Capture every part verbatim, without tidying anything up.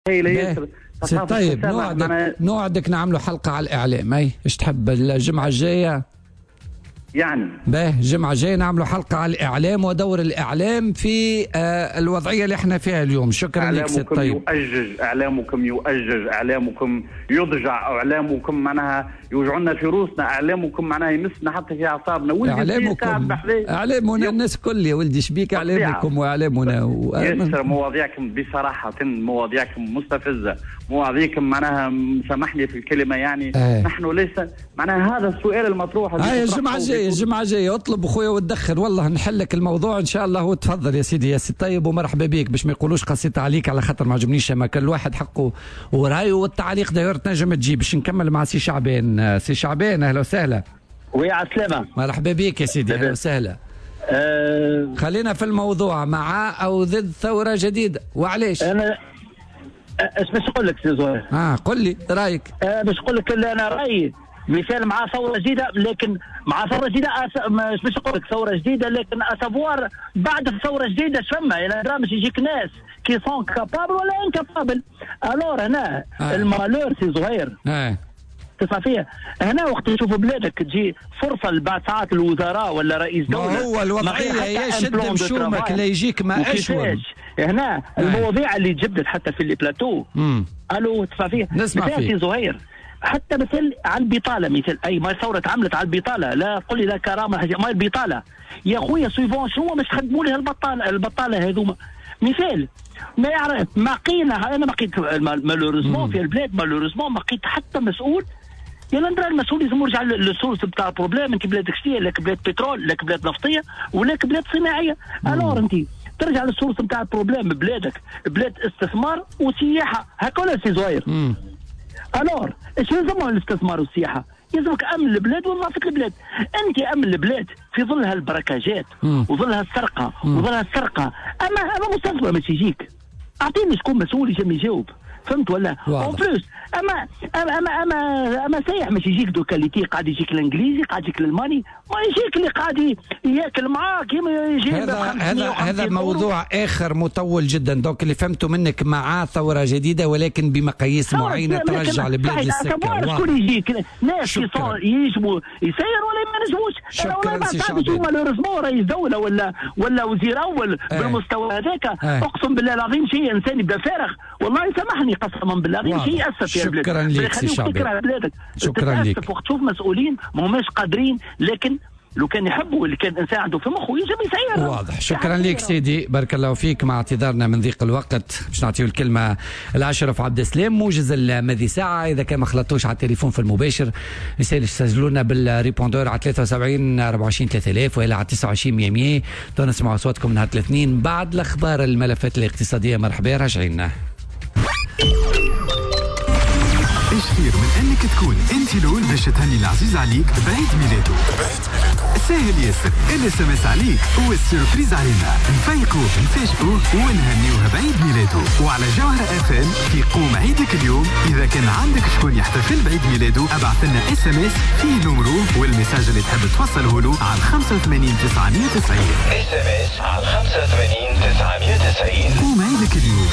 طيب نوعدك نوعدك نعملوا حلقة على الإعلام. أي إيش تحب الجمعة الجاية؟ يعني باهي الجمعة الجاية نعملوا حلقة على الإعلام ودور الإعلام في آه الوضعية اللي احنا فيها اليوم. شكرا لك سيد طيب. يؤجج إعلامكم يؤجج إعلامكم يضجع إعلامكم معناها يوجعنا في روسنا إعلامكم معناها يمسنا حتى في أعصابنا. إعلامكم إعلامنا الناس كل يا ولدي شبيك إعلامكم وإعلامنا و... يسر مواضيعكم بصراحة مواضيعكم مستفزة مواضيعكم معناها سامحني في الكلمة يعني آه. نحن ليس معناها هذا السؤال المطروح. هاي الجمعة الجاية الجمعة الجاية اطلب اخويا وتدخل والله نحلك الموضوع ان شاء الله. وتفضل يا سيدي يا سيدي طيب ومرحبا بك باش ما يقولوش قصيت عليك على خاطر ما عجبنيش ما كل واحد حقه ورايه والتعليق داير تنجم تجيب. باش نكمل مع سي شعبان. سي شعبان اهلا وسهلا. ويا عسلامة مرحبا بك يا سيدي اهلا وسهلا. أه خلينا في الموضوع مع او ضد ثورة جديدة وعليش؟ انا ايش باش نقول لك سي زهير؟ اه قل لي رايك. أه باش نقول لك اللي انا رايي مثال مع ثوره جديده لكن مع ثوره جديده أس... مش باش نقول لك ثوره جديده لكن اسافوار بعد الثوره الجديده اش فما يعني مش يجيك ناس كي سون كابابل ولا انكابابل. الور هنا آه. المالور سي زهير اه تسمع فيها هنا وقت تشوف بلادك تجي فرصه بعد ساعات الوزراء ولا رئيس دوله. ما هو الوضعيه هي شد مشومك لا يجيك ما اشول هنا آه. المواضيع اللي تجبدت حتى في البلاتو الو تسمع فيها نسمع فيها سي زهير حتى مثل على البطاله مثل اي ما ثوره عملت على البطاله لا قل لي لا كرامه حاجه ما البطاله يا خويا سويفون شنو باش تخدموا لي البطاله البطاله هذوما مثال ما يعرف ما قينا انا ما لقيت مالوريزمون في البلاد مالوريزمون ما لقيت حتى مسؤول يلا ندرى المسؤول لازم يرجع للسورس بتاع البروبليم. انت بلادك شتيه لك بلاد بترول لك بلاد نفطيه ولك بلاد صناعيه. الور انت ترجع للسورس بتاع البروبليم بلادك بلاد استثمار وسياحه هكا ولا سي زهير؟ الور ايش يلزمهم الاستثمار والسياحه؟ يلزمك امن البلاد ونظافه البلاد. انت امن البلاد في ظل هالبركاجات وظل هالسرقه وظل هالسرقه اما اما مستثمر مش يجيك اعطيني شكون مسؤول يجي يجاوب فهمت ولا؟ اون بلوس اما اما اما اما, أما سايح مش يجيك دوكاليتي قاعد يجيك الانجليزي قاعد يجيك الالماني ما يجيك اللي قاعد ياكل معاك يجي هذا هذا هذا موضوع اخر مطول جدا. دونك اللي فهمته منك مع ثوره جديده ولكن بمقاييس معينه ترجع البلاد للسكه. شكون يجيك ناس يجبوا يسير ولا ما نجموش. شكرا سي شعبان. مالوريزمون رئيس دوله ولا ولا وزير اول اه. بالمستوى هذاك اه. اقسم بالله العظيم شيء انساني يبدا فارغ والله سامحني قسما بالله شيء ياسف يا بلاد. شكرا لك سي شعبان. شكرا لك. وقت تشوف مسؤولين ما هماش قادرين لكن لو كان يحبوا اللي كان انسان عنده في مخه يجب يسير. واضح. شكرا لك سيدي بارك الله فيك. مع اعتذارنا من ضيق الوقت باش نعطيه الكلمه الاشرف عبد السلام موجز الماضي ساعه. اذا كان ما خلطوش على التليفون في المباشر يسال يسجلوا لنا بالريبوندور على ثلاثة وسبعين أربعة وعشرين ثلاثة آلاف والى على تسعة وعشرين مية مية. تو نسمعوا اصواتكم نهار الاثنين بعد الاخبار الملفات الاقتصاديه. مرحبا راجعين. ايش خير من انك تكون انت الاول باش تهني العزيز عليك بعيد ميلاده. ساهل ياسر الاس ام اس عليك هو السيربريز علينا نفيقوه نفاجئوه ونهنيوه بعيد ميلاده. وعلى جوهر اف ام في قوم عيدك اليوم اذا كان عندك شكون يحتفل بعيد ميلاده ابعث لنا اس ام اس فيه نمره والمساج اللي تحب توصله له على خمسة وثمانين تسعمية وتسعين. اس ام اس على خمسة وثمانين تسعمية وتسعين. قوم عيدك اليوم.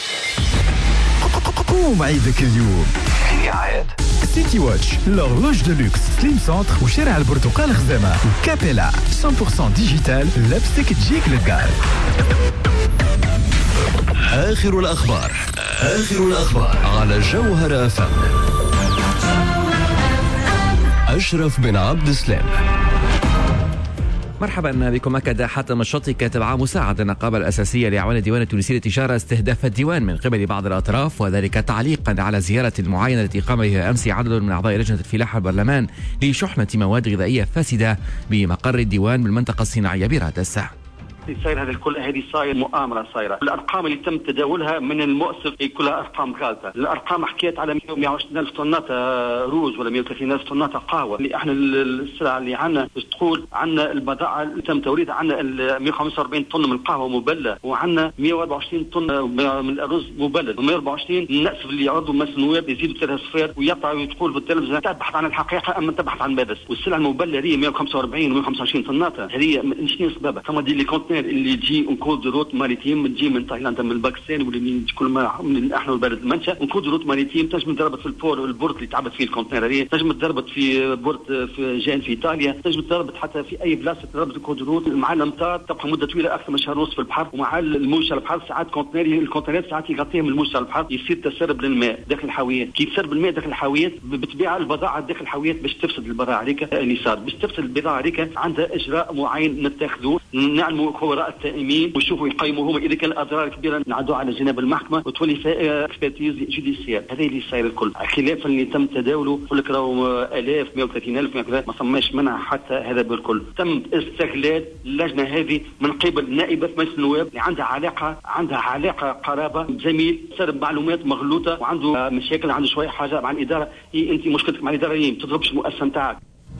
قوم عيدك اليوم. سيتي واتش لورلوج دو لوكس سليم سونتر وشارع البرتقال خزامة وكابيلا مية بالمية ديجيتال لبسك تجيك للدار. آخر الأخبار آخر الأخبار على جوهر أف أم. أشرف بن عبد السلام. مرحبا بكم. أكد حاتم الشطي كاتب عام مساعد النقابة الأساسية لأعوان الديوان التونسي للتجارة استهداف الديوان من قبل بعض الأطراف وذلك تعليقا على زيارة معينة التي قام بها أمس عدد من أعضاء لجنة الفلاحة البرلمان لشحنة مواد غذائية فاسدة بمقر الديوان بالمنطقة الصناعية برادس. صاير هذا الكل هذه صاير مؤامره صايره. الارقام اللي تم تداولها من المؤسف كلها ارقام غالطه. الارقام حكيت على مئة وعشرين ألف طنات روز ولا مئة وثلاثين ألف طنات قهوه. اللي احنا السلعه اللي عندنا تقول عندنا البضاعه اللي تم توريدها عندنا مئة وخمسة وأربعين طن من القهوه مبلله وعندنا مئة وأربعة وعشرين طن من الارز مبلل و124 النأسف اللي يعرضوا مثلا النواب يزيدوا ثلاث صفار ويطلعوا وتقول في التلفزيون تبحث عن الحقيقه اما تبحث عن بابس. والسلعه المبلله هي مئة وخمسة وأربعين و125 طنات هذه شنو سببها؟ ثم دي اللي كونتينر الكونتينر اللي يجي نكود روت ماريتيم تجي من تايلاند من الباكستان ولا من كل ما من احنا البلد المنشا نكود روت ماريتيم تنجم تضربت في البور البورت اللي تعبت فيه الكونتينر هذه تنجم تضربت في بورت في جان في ايطاليا تنجم تضربت حتى في اي بلاصه تضربت الكود روت مع الامطار تبقى مده طويله اكثر من شهر ونص في البحر ومع الموجه البحر ساعات كونتينر الكونتينرات ساعات يغطيهم الموجه البحر يصير تسرب للماء داخل الحاويات كي تسرب الماء داخل الحاويات بتبيع البضاعه داخل الحاويات باش تفسد البضاعه هذيك اللي صار باش تفسد البضاعه هذيك عندها اجراء معين نتخذوه نعلموا خبراء التائمين وشوفوا يقيموا هما اذا كان الاضرار كبيره نعدوا على جناب المحكمه وتولي فيها اكسبرتيز جوديسيير هذا اللي صاير الكل خلاف اللي تم تداوله يقول لك راهو الاف مئة وثلاثين ألف كذا ما صماش منها حتى هذا بالكل تم استغلال اللجنه هذه من قبل نائبه مجلس النواب اللي عندها علاقه عندها علاقه قرابه بزميل سرب معلومات مغلوطه وعنده مشاكل عنده شويه حاجه مع الاداره هي انت مشكلتك مع الاداره هي ما تضربش المؤسسه نتاعك.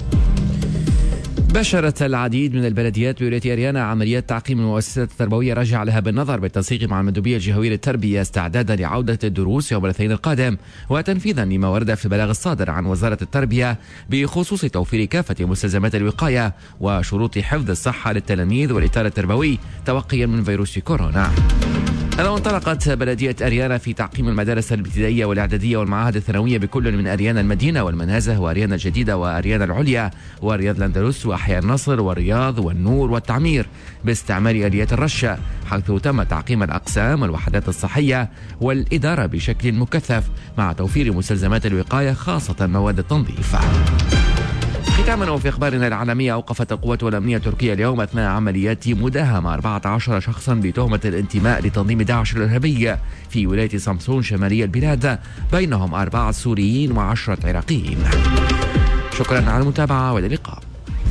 بشرت العديد من البلديات بولاية أريانا عمليات تعقيم المؤسسات التربوية راجع لها بالنظر بالتنسيق مع المندوبية الجهوية للتربية استعدادا لعودة الدروس يوم الاثنين القادم وتنفيذا لما ورد في البلاغ الصادر عن وزارة التربية بخصوص توفير كافة مستلزمات الوقاية وشروط حفظ الصحة للتلاميذ والإطار التربوي توقيا من فيروس كورونا. هذا انطلقت بلدية أريانا في تعقيم المدارس الابتدائية والإعدادية والمعاهد الثانوية بكل من أريانا المدينة والمنازه وأريانا الجديدة وأريانا العليا ورياض الأندلس وأحياء النصر والرياض والنور والتعمير باستعمال آليات الرشة حيث تم تعقيم الأقسام والوحدات الصحية والإدارة بشكل مكثف مع توفير مستلزمات الوقاية خاصة مواد التنظيف. ختاما وفي اخبارنا العالميه اوقفت القوات الامنيه التركيه اليوم اثناء عمليات مداهمه أربعة عشر شخصا بتهمه الانتماء لتنظيم داعش الارهابي في ولايه سمسون شمالي البلاد بينهم اربعه سوريين وعشره عراقيين. شكرا على المتابعه والى اللقاء.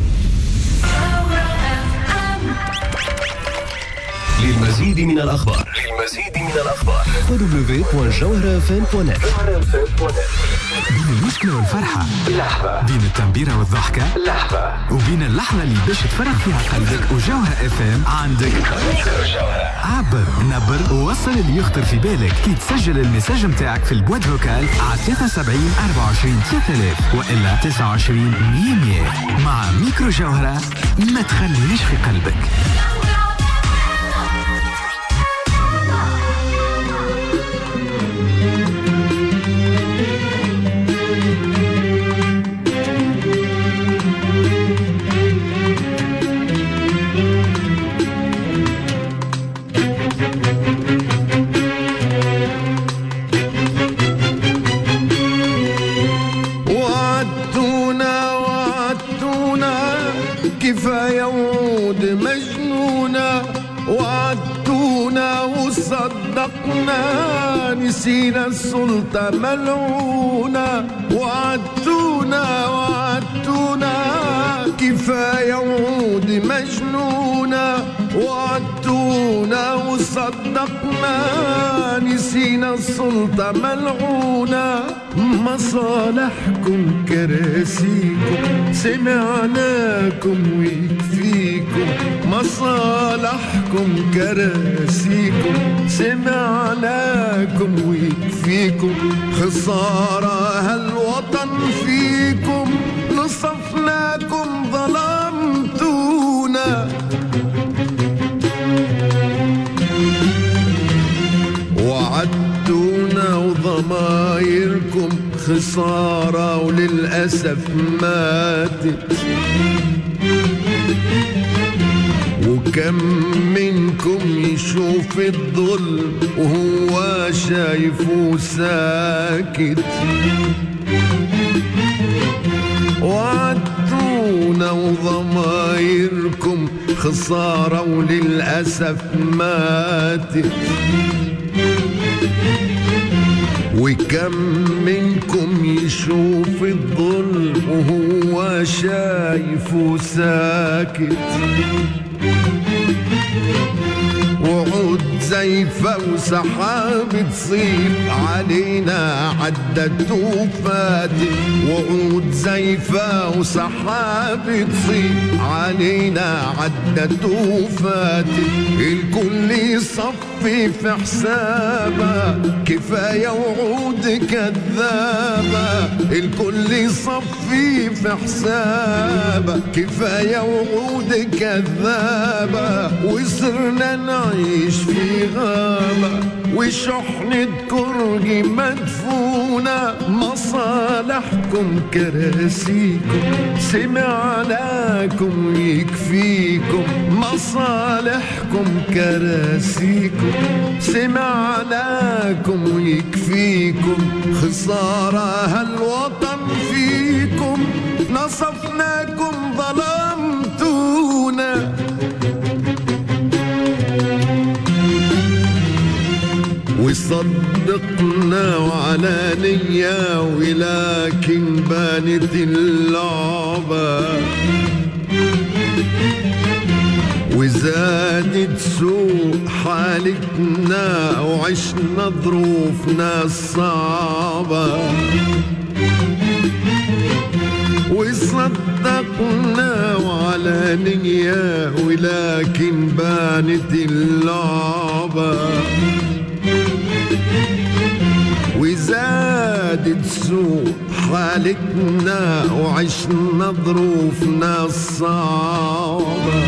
للمزيد من الاخبار للمزيد من الاخبار دبليو دوت جوهرة اف ام دوت نت. بين المشكلة والفرحة لحظة، بين التنبيرة والضحكة لحظة، وبين اللحظة اللي باش تفرغ فيها قلبك وجوهرة اف ام عندك عبر نبر ووصل اللي يخطر في بالك كي تسجل المساج متاعك في البواد فوكال على ثلاثة وسبعين أربعة وعشرين ثلاثة آلاف وإلا تسعة وعشرين مية مية. مع ميكرو جوهرة ما تخليش في قلبك. كفاية وعود مجنونة وعدتونا وصدقنا نسينا السلطة ملعونة وعدتونا وعدتونا كفاية وعود مجنونة وعدتونا وصدقنا نسينا السلطة ملعونة مصالحكم كراسيكم سمعناكم ويكفيكم مصالحكم كراسيكم سمعناكم ويكفيكم خسارة هالوطن فيكم نصفناكم ظلمتونا وعدتونا وضمايركم خسارة وللأسف ماتت وكم منكم يشوف الظلم وهو شايفه ساكت وعدتونا وضمايركم خسارة وللأسف ماتت وكم منكم يشوف الظلم وهو شايفه ساكت وعود زي زيفة وسحاب تصيب علينا عدت وفاتت، وعود زيفة وسحاب تصيب علينا عدت وفاتت، الكل يصفي في حسابها كفاية وعود كذابة، الكل يصفي في حسابها كفاية وعود كذابة، وصرنا نعيش في غابة وشحنة كرجي مدفونة، مصالحكم كراسيكم سمعناكم يكفيكم، مصالحكم كراسيكم سمعناكم يكفيكم، خسارة هالوطن فيكم نصفناكم ظلمتونا. وصدقنا وعلى نية ولكن بانت اللعبة، وزادت سوء حالتنا وعشنا ظروفنا الصعبة، وصدقنا وعلى نية ولكن بانت اللعبة، وزادت سوء حالتنا وعشنا ظروفنا الصعبة،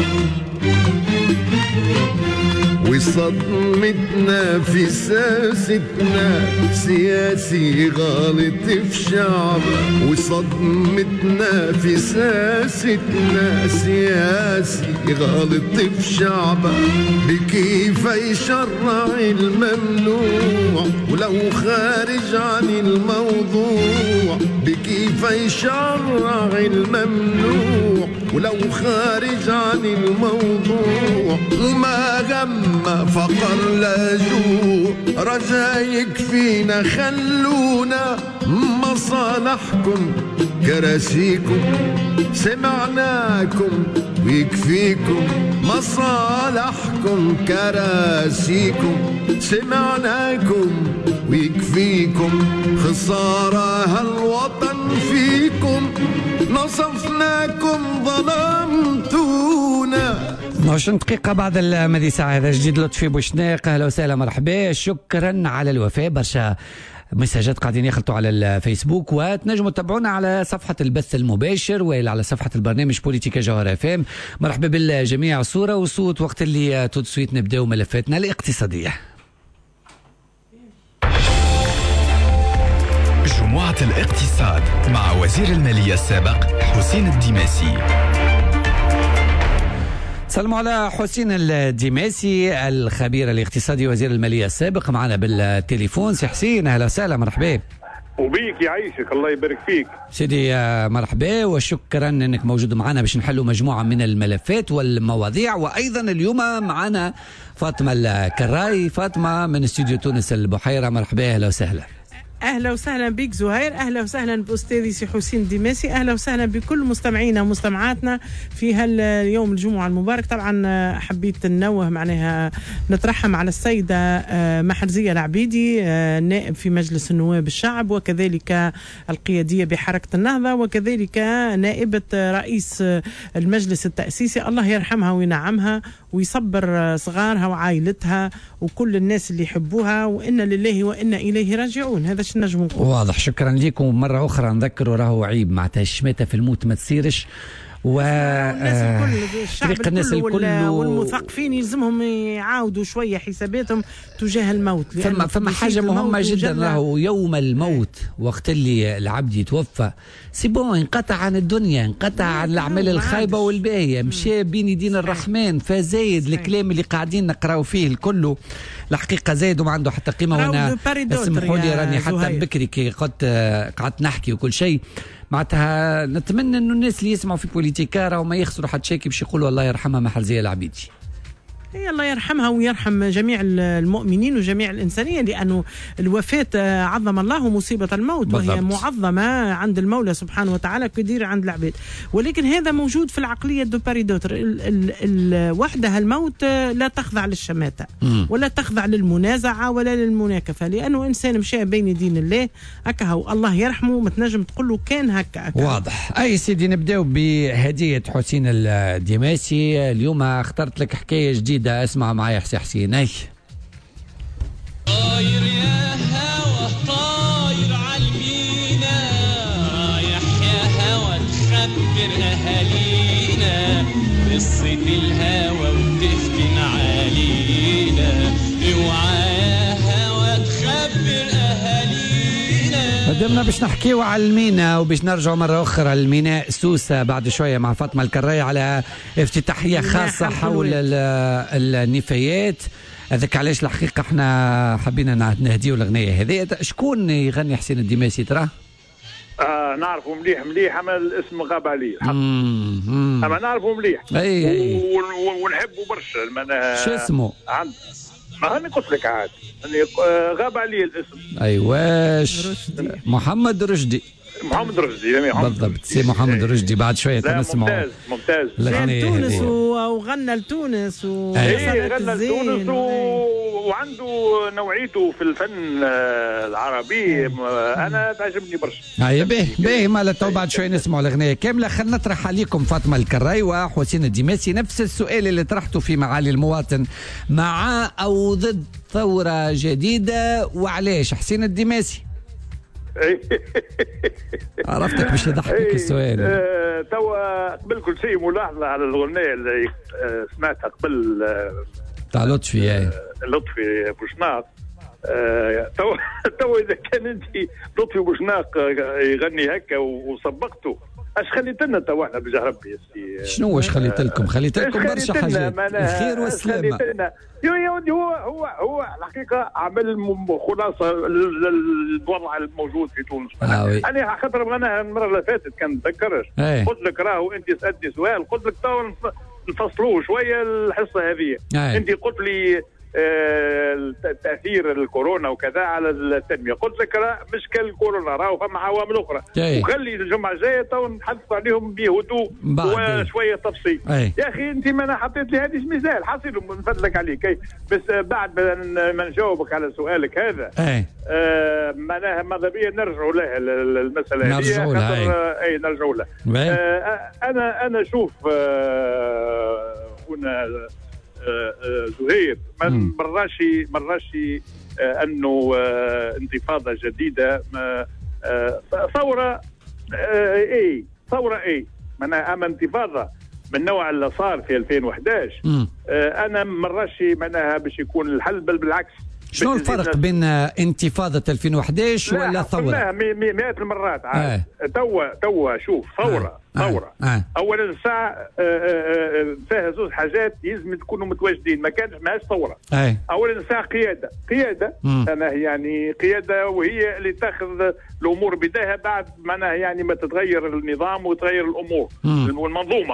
وصدمتنا في ساستنا سياسي غلط في شعبه، وصدمتنا في ساستنا سياسي غلط في شعبه، بكيف يشرع الممنوع ولو خارج عن الموضوع، بكيف يشرع الممنوع ولو خارج عن الموضوع، وما غم فقر لا جوع، رجا يكفينا خلونا مصالحكم كراسيكم سمعناكم ويكفيكم، مصالحكم كراسيكم سمعناكم ويكفيكم، خسارة هالوطن فيكم نصفناكم ظلمتونا. عشرين دقيقة بعد المذي ساعة. هذا جديد لطفي بوشناق، أهلا وسهلا مرحبا، شكرا على الوفاء. برشا مساجات قاعدين يخلطوا على الفيسبوك، وتنجموا تتابعونا على صفحة البث المباشر وإلى على صفحة البرنامج بوليتيكا جوهرة اف ام. مرحبا بالجميع، صورة وصوت، وقت اللي تو سويت نبداو ملفاتنا الاقتصادية. جمعة الاقتصاد مع وزير المالية السابق حسين الدماسي. سلموا على حسين الدماسي الخبير الاقتصادي وزير المالية السابق، معنا بالتليفون. سي حسين اهلا وسهلا، مرحبا. وبيك يعيشك، الله يبارك فيك سيدي. مرحبا وشكرا انك موجود معنا باش نحلوا مجموعة من الملفات والمواضيع. وايضا اليوم معنا فاطمة الكراي. فاطمة من استوديو تونس البحيرة، مرحبا اهلا وسهلا. اهلا وسهلا بك زهير، اهلا وسهلا باستاذي سي حسين الدماسي، اهلا وسهلا بكل مستمعينا ومستمعاتنا في هاليوم الجمعه المبارك. طبعا حبيت ننوه معناها نترحم على السيده محرزيه العبيدي، نائب في مجلس النواب الشعب، وكذلك القياديه بحركه النهضه، وكذلك نائبه رئيس المجلس التاسيسي. الله يرحمها وينعمها ويصبر صغارها وعائلتها وكل الناس اللي يحبوها، وإنا لله وإنا إليه راجعون. هذا شو نجم نقول. واضح. شكرا لكم. مرة أخرى نذكروا راهو عيب معناتها الشماتة في الموت ما تصيرش، و الناس الكل الشعب الناس الكل والمثقفين يلزمهم يعاودوا شويه حساباتهم تجاه الموت. فما فما حاجه مهمه جدا، راهو يوم الموت وقت اللي العبد يتوفى سي بون، انقطع عن الدنيا، انقطع عن الاعمال الخايبه والباهيه، مشى بين يدين الرحمن. فزايد الكلام اللي قاعدين نقراو فيه الكل الحقيقه زايد وما عنده حتى قيمه. وانا اسمحوا لي راني حتى بكري كي قعدت قعدت نحكي وكل شيء معناتها نتمنى انه الناس اللي يسمعوا في بوليتيكا راهو ما يخسروا حتى شيء باش يقولوا الله يرحمها محرزيه العبيدي. هي الله يرحمها ويرحم جميع المؤمنين وجميع الإنسانية، لأنه الوفاة عظم الله مصيبة الموت بالضبط. وهي معظمة عند المولى سبحانه وتعالى كدير عند العباد، ولكن هذا موجود في العقلية دو باريدوتر. وحدها الموت لا تخضع للشماتة ولا تخضع للمنازعة ولا للمناكفة، لأنه إنسان مشى بين دين الله هكا هو الله يرحمه، ما تنجم تقول له كان هكا, هكا واضح. أي سيدي نبدأ بهدية حسين الدماسي. اليوم اخترت لك حكاية جديدة، اسمع معايا حسين حسين. أي طاير يا هوا طاير عالمينا، رايح يا هوا تخبر أهالينا قصة الهوا وتفتن علينا، اوعى يا هوا تخبر أهالينا. قدمنا باش نحكيو على المينا وباش نرجعوا مرة أخرى للميناء سوسة بعد شوية مع فاطمة الكراي على افتتاحية خاصة حول النفايات. هذاك علاش الحقيقة احنا حبينا نهديو الأغنية هذه. شكون يغني حسين الدماسي ترى؟ آه نعرفه مليح مليح، اما الاسم غاب عليه الحق، اما نعرفه مليح ونحبه برشا. شو اسمه؟ عند ما هاني قلت لك عاد غاب عليه الاسم. ايواش محمد رشدي. محمد رشدي بالضبط، سي محمد رشدي. بعد شويه تنسمعوا. ممتاز ممتاز. تونس وغنى لتونس و اي غنى لتونس و... وعنده نوعيته في الفن العربي انا تعجبني برشا. هيا باهي باهي مالا تو بعد شويه نسمعوا الاغنيه كامله. خلينا نطرح عليكم فاطمه الكراي وحسين الدماسي نفس السؤال اللي طرحته في معالي المواطن، مع او ضد ثوره جديده وعلاش حسين الدماسي؟ عرفتك باش يضحكك السؤال. آه توا قبل كل شيء ملاحظه على الاغنيه اللي آه سمعتها قبل آه تاع لطفي. آه لطفي بوشناق. آه توا توا اذا كان انت لطفي بوشناق يغني هكا وصبقته، اش خليت لنا توا احنا بجاه ربي؟ شنو واش خليت لكم؟ خليت لكم برشا حاجات، الخير والسلامه. هو هو هو الحقيقه عمل خلاصه للوضع الموجود في تونس. آه انا خاطر بغناها المره اللي فاتت كان نتذكرش قلت لك راهو انت سالتني سؤال قلت لك تو نفصلوه شويه الحصه هذه. انت قلت لي آه تاثير الكورونا وكذا على التنميه، قلت لك راه مش كالكورونا راهو فما عوامل اخرى، وخلي الجمعه الجايه تو نحدثوا عليهم بهدوء وشويه تفصيل. أي. يا اخي انت ما انا حطيت لي هذه مثال حصيل نفدلك عليك. بس بعد ما نجاوبك على سؤالك هذا آه معناها ماذا بيا نرجعوا لها المساله هذه. نرجعوا لها. اي نرجعوا لها. آه انا انا شوف آه هنا آه آه زهير من مراشي مراشي آه انه آه انتفاضه جديده آه آه ثوره آه اي ثوره اي معناها اما انتفاضه من النوع اللي صار في ألفين وأحد عشر آه انا مراشي معناها باش يكون الحل، بل بالعكس. شنو الفرق بين انتفاضة ألفين وأحد عشر ولا ثورة؟ لا مئات المرات عاد. آه. توا توا شوف ثورة آه. ثورة آه. أولا الساعة فيها زوج حاجات يلزم تكونوا متواجدين، ما كانش ماهاش ثورة. آه. أولا الساعة قيادة قيادة أنا يعني قيادة وهي اللي تاخذ الأمور بداية بعد معناها يعني ما تتغير النظام وتغير الأمور والمنظومة.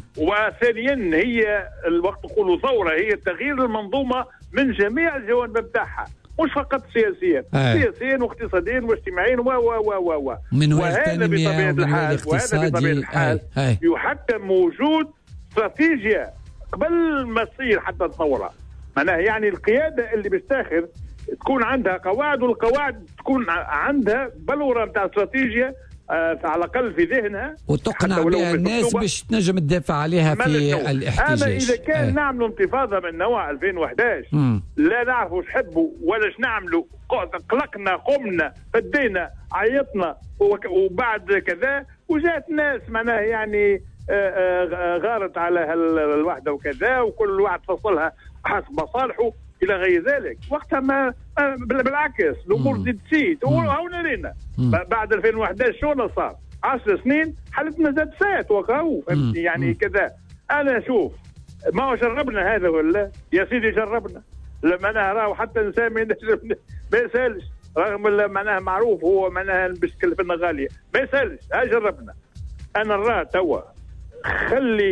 وثانيا هي الوقت نقولوا ثورة هي تغيير المنظومة من جميع الجوانب بتاعها، مش فقط سياسيا سياسيا واقتصاديا واجتماعيا و و و و من وهذا بطبيعة الحال وهذا بطبيعة الحال يحتم وجود استراتيجية قبل ما تصير حتى الثورة. معناها يعني القيادة اللي باش تاخذ تكون عندها قواعد، والقواعد تكون عندها بلورة نتاع استراتيجية آه على الاقل في ذهنها وتقنع بها الناس باش تنجم تدافع عليها في الاحتجاج. اما اذا كان آه. نعملوا انتفاضه من نوع ألفين وأحد عشر م. لا نعرفوا واش نحبوا ولا ايش نعملوا، قلقنا قمنا فدينا عيطنا وبعد كذا وجات ناس معناها يعني آآ آآ غارت على الوحده وكذا وكل واحد فصلها حسب مصالحه الى غير ذلك. وقتها ما بالعكس الامور تزيد تزيد وهنا لينا بعد ألفين وأحد عشر شو صار؟ عشر سنين حالتنا زاد ساعات وكاو فهمتني يعني كذا. انا شوف ما هو جربنا هذا ولا يا سيدي جربنا لما انا راهو حتى انسان ما يسالش رغم معناها معروف هو معناها باش تكلفنا غاليه ما يسالش. ها جربنا. انا نرى توا خلي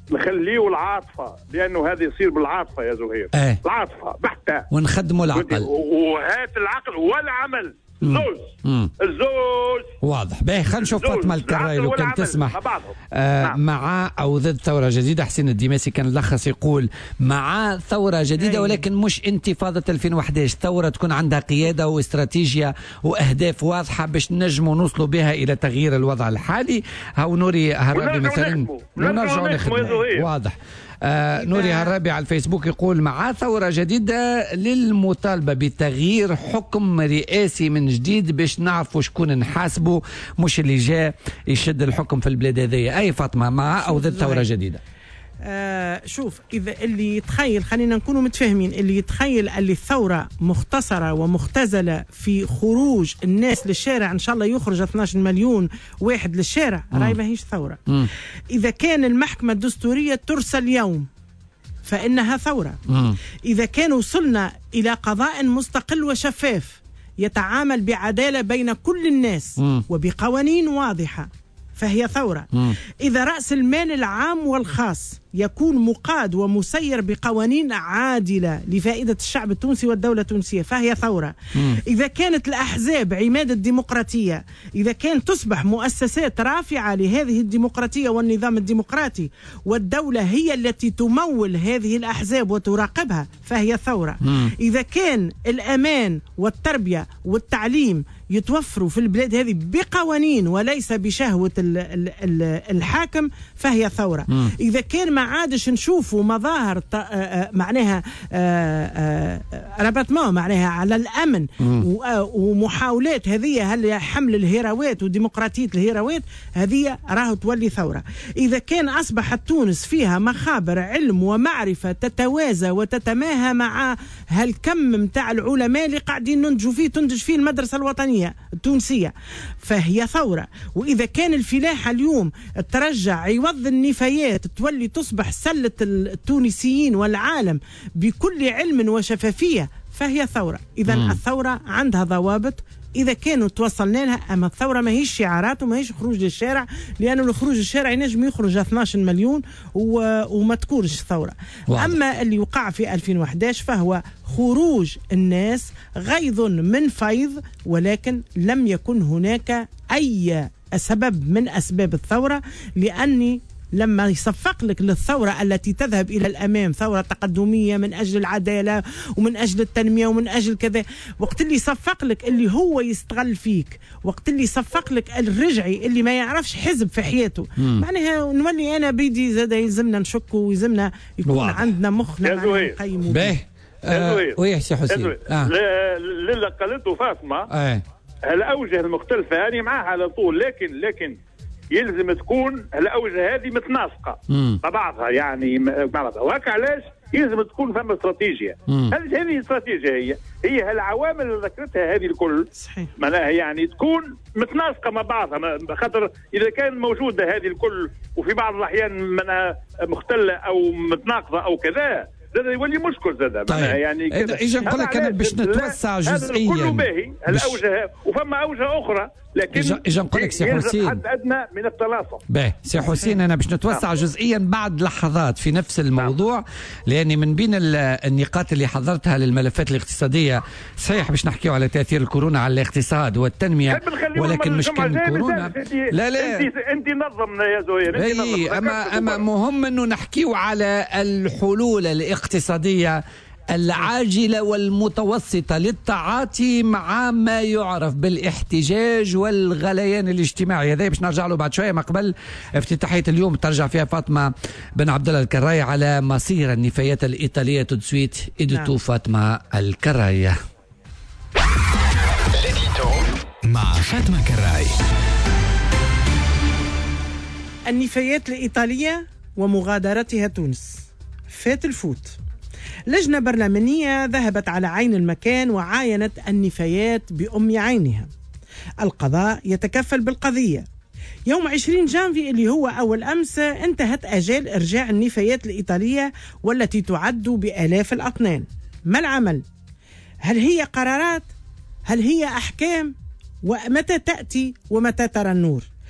نخليه العاطفه، لانه هذا يصير بالعاطفه يا زهير. اه. العاطفه بحته، ونخدموا العقل وهات العقل والعمل زوج. الزوج واضح. باهي خلينا نشوف فاطمه الكراي لو كان تسمح. آه نعم. مع او ضد ثوره جديده. حسين الدماسي كان لخص يقول مع ثوره جديده ولكن مش انتفاضه ألفين وأحد عشر، ثوره تكون عندها قياده واستراتيجيه واهداف واضحه باش نجموا نوصلوا بها الى تغيير الوضع الحالي. هاو نوري هرابي مثلا ونرجعوا نخدموا. واضح. آه نوري هرابي على الفيسبوك يقول مع ثورة جديدة للمطالبة بتغيير حكم رئاسي من جديد باش نعرفوا شكون نحاسبه، مش اللي جاء يشد الحكم في البلاد هذه. أي فاطمة مع أو ضد ثورة جديدة؟ آه شوف، إذا اللي يتخيل، خلينا نكونوا متفاهمين، اللي يتخيل اللي الثورة مختصرة ومختزلة في خروج الناس للشارع، إن شاء الله يخرج اثناشر مليون واحد للشارع، راهي ماهيش ثورة. مم. إذا كان المحكمة الدستورية ترسل اليوم فإنها ثورة. مم. إذا كان وصلنا إلى قضاء مستقل وشفاف يتعامل بعدالة بين كل الناس مم. وبقوانين واضحة فهي ثورة. مم. إذا رأس المال العام والخاص يكون مقاد ومسير بقوانين عادلة لفائدة الشعب التونسي والدولة التونسية فهي ثورة. مم. إذا كانت الأحزاب عماد الديمقراطية، إذا كان تصبح مؤسسات رافعة لهذه الديمقراطية والنظام الديمقراطي والدولة هي التي تمول هذه الأحزاب وتراقبها فهي ثورة. مم. إذا كان الأمان والتربية والتعليم يتوفروا في البلاد هذه بقوانين وليس بشهوة الحاكم فهي ثورة. مم. إذا كان ما عادش نشوفوا مظاهر معناها ربطمان معناها على الأمن ومحاولات هذه هل حمل الهيروات وديمقراطية الهيروات، هذه راهو تولي ثورة. إذا كان أصبحت تونس فيها مخابر علم ومعرفة تتوازى وتتماهى مع هالكم متاع العلماء اللي قاعدين ننتجوا فيه تنتج فيه المدرسة الوطنية التونسية فهي ثورة. وإذا كان الفلاحة اليوم ترجع عوض النفايات تولي تصبح سلة التونسيين والعالم بكل علم وشفافية فهي ثورة. إذا الثورة عندها ضوابط إذا كانوا توصلنا لها. أما الثورة ما هيش شعارات وما هيش خروج للشارع، لأنه الخروج للشارع ينجم يخرج اثناشر مليون وما تكونش ثورة. واضح. أما اللي وقع في ألفين وأحد عشر فهو خروج الناس غيظ من فيض، ولكن لم يكن هناك أي سبب من أسباب الثورة، لأني لما يصفق لك للثورة التي تذهب إلى الأمام ثورة تقدمية من أجل العدالة ومن أجل التنمية ومن أجل كذا، وقت اللي يصفق لك اللي هو يستغل فيك، وقت اللي يصفق لك الرجعي اللي ما يعرفش حزب في حياته، معناها نولي أنا بيدي زاد يلزمنا نشك ويلزمنا يكون واضح. عندنا مخنا نقيموا به. آه ويحسي حسين آه. للي قالته فاطمة آه. الأوجه المختلفة يعني معها على طول، لكن لكن يلزم تكون الأوجه هذه متناسقة مع بعضها، يعني مع بعضها. وهكا علاش يلزم تكون فما استراتيجية. هذه هذه استراتيجية هي هي العوامل اللي ذكرتها هذه الكل صحيح. معناها يعني تكون متناسقة مع بعضها، خاطر إذا كان موجودة هذه الكل وفي بعض الأحيان منها مختلة أو متناقضة أو كذا هذا يولي مشكل زاد. طيب. يعني اجا نقول لك انا باش نتوسع جزئيا كله باهي الاوجه وفما اوجه اخرى، لكن اجا نقول لك سي حسين حد ادنى من التلاصق. باهي سي حسين انا باش نتوسع آه. جزئيا بعد لحظات في نفس الموضوع آه. لاني من بين النقاط اللي حضرتها للملفات الاقتصاديه صحيح باش نحكيو على تاثير الكورونا على الاقتصاد والتنميه، ولكن مش كان كورونا لا لا انت انت نظمنا يا زهير اي اما اما مهم انه نحكيو على الحلول الاقتصاديه العاجلة والمتوسطة للتعاطي مع ما يعرف بالاحتجاج والغليان الاجتماعي. هذا باش نرجع له بعد شوية، ما قبل افتتاحية اليوم ترجع فيها فاطمة بن عبد الله الكراي على مصير النفايات الإيطالية تدسويت إدتو نعم. فاطمة الكراي مع فاطمة كراي. النفايات الإيطالية ومغادرتها تونس. فات الفوت. لجنة برلمانية ذهبت على عين المكان وعاينت النفايات بأم عينها. القضاء يتكفل بالقضية. يوم عشرين جانفي اللي هو أول أمس انتهت أجال إرجاع النفايات الإيطالية والتي تعد بآلاف الأطنان. ما العمل؟ هل هي قرارات؟ هل هي أحكام؟ ومتى تأتي ومتى ترى النور؟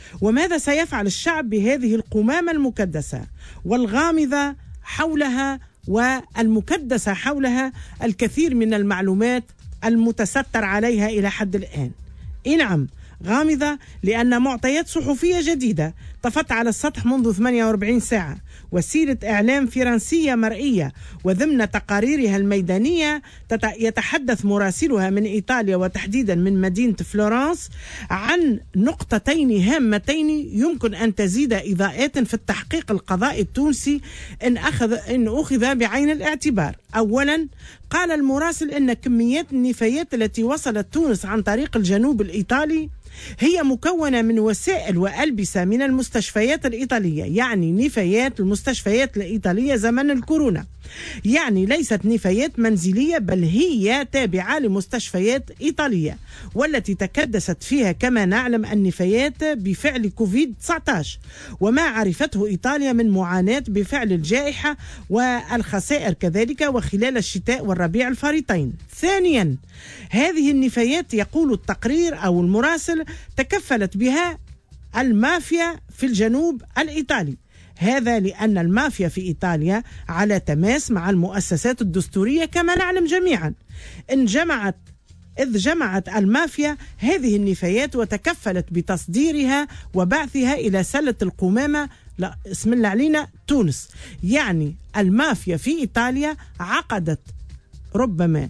وماذا سيفعل الشعب بهذه القمامة المكدسة والغامضة حولها والمكدسة حولها الكثير من المعلومات المتستر عليها إلى حد الآن؟ إيه نعم، غامضة لأن معطيات صحفية جديدة طفت على السطح منذ ثمانية وأربعين ساعة، وسيلة إعلام فرنسية مرئية، وضمن تقاريرها الميدانية يتحدث مراسلها من إيطاليا وتحديدا من مدينة فلورنس عن نقطتين هامتين يمكن أن تزيد إضاءات في التحقيق القضائي التونسي إن أخذ إن أخذ بعين الاعتبار. أولا، قال المراسل إن كميات النفايات التي وصلت تونس عن طريق الجنوب الإيطالي هي مكونة من وسائل وألبسة من المستشفيات الإيطالية، يعني نفايات المستشفيات الإيطالية زمن الكورونا، يعني ليست نفايات منزلية بل هي تابعة لمستشفيات إيطالية، والتي تكدست فيها كما نعلم النفايات بفعل كوفيد تسعة عشر وما عرفته إيطاليا من معاناة بفعل الجائحة والخسائر كذلك وخلال الشتاء والربيع الفارطين. ثانيا، هذه النفايات يقول التقرير أو المراسل تكفلت بها المافيا في الجنوب الإيطالي، هذا لأن المافيا في إيطاليا على تماس مع المؤسسات الدستورية كما نعلم جميعا. إن جمعت إذ جمعت المافيا هذه النفايات وتكفلت بتصديرها وبعثها إلى سلة القمامة، لا اسم الله علينا، تونس. يعني المافيا في إيطاليا عقدت ربما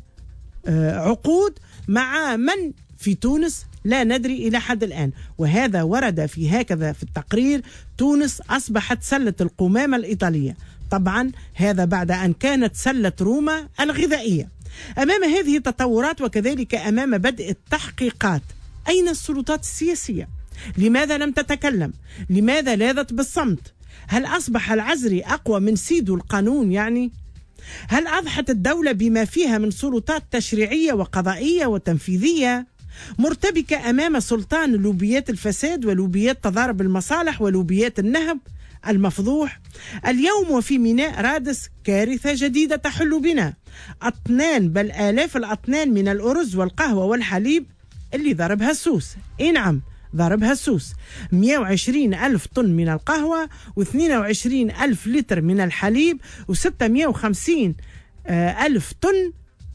عقود مع من في تونس لا ندري إلى حد الآن، وهذا ورد في هكذا في التقرير: تونس أصبحت سلة القمامة الإيطالية. طبعا هذا بعد أن كانت سلة روما الغذائية. أمام هذه التطورات وكذلك أمام بدء التحقيقات، أين السلطات السياسية؟ لماذا لم تتكلم؟ لماذا لاذت بالصمت؟ هل أصبح العزري أقوى من سيدو القانون يعني؟ هل أضحت الدولة بما فيها من سلطات تشريعية وقضائية وتنفيذية مرتبكة أمام سلطان لوبيات الفساد ولوبيات تضارب المصالح ولوبيات النهب المفضوح؟ اليوم وفي ميناء رادس كارثة جديدة تحل بنا، أطنان بل آلاف الأطنان من الأرز والقهوة والحليب اللي ضربها السوس. إيه نعم، ضربها السوس. مئة وعشرين ألف طن من القهوة واثنين وعشرين ألف لتر من الحليب وستمئة وخمسين ألف طن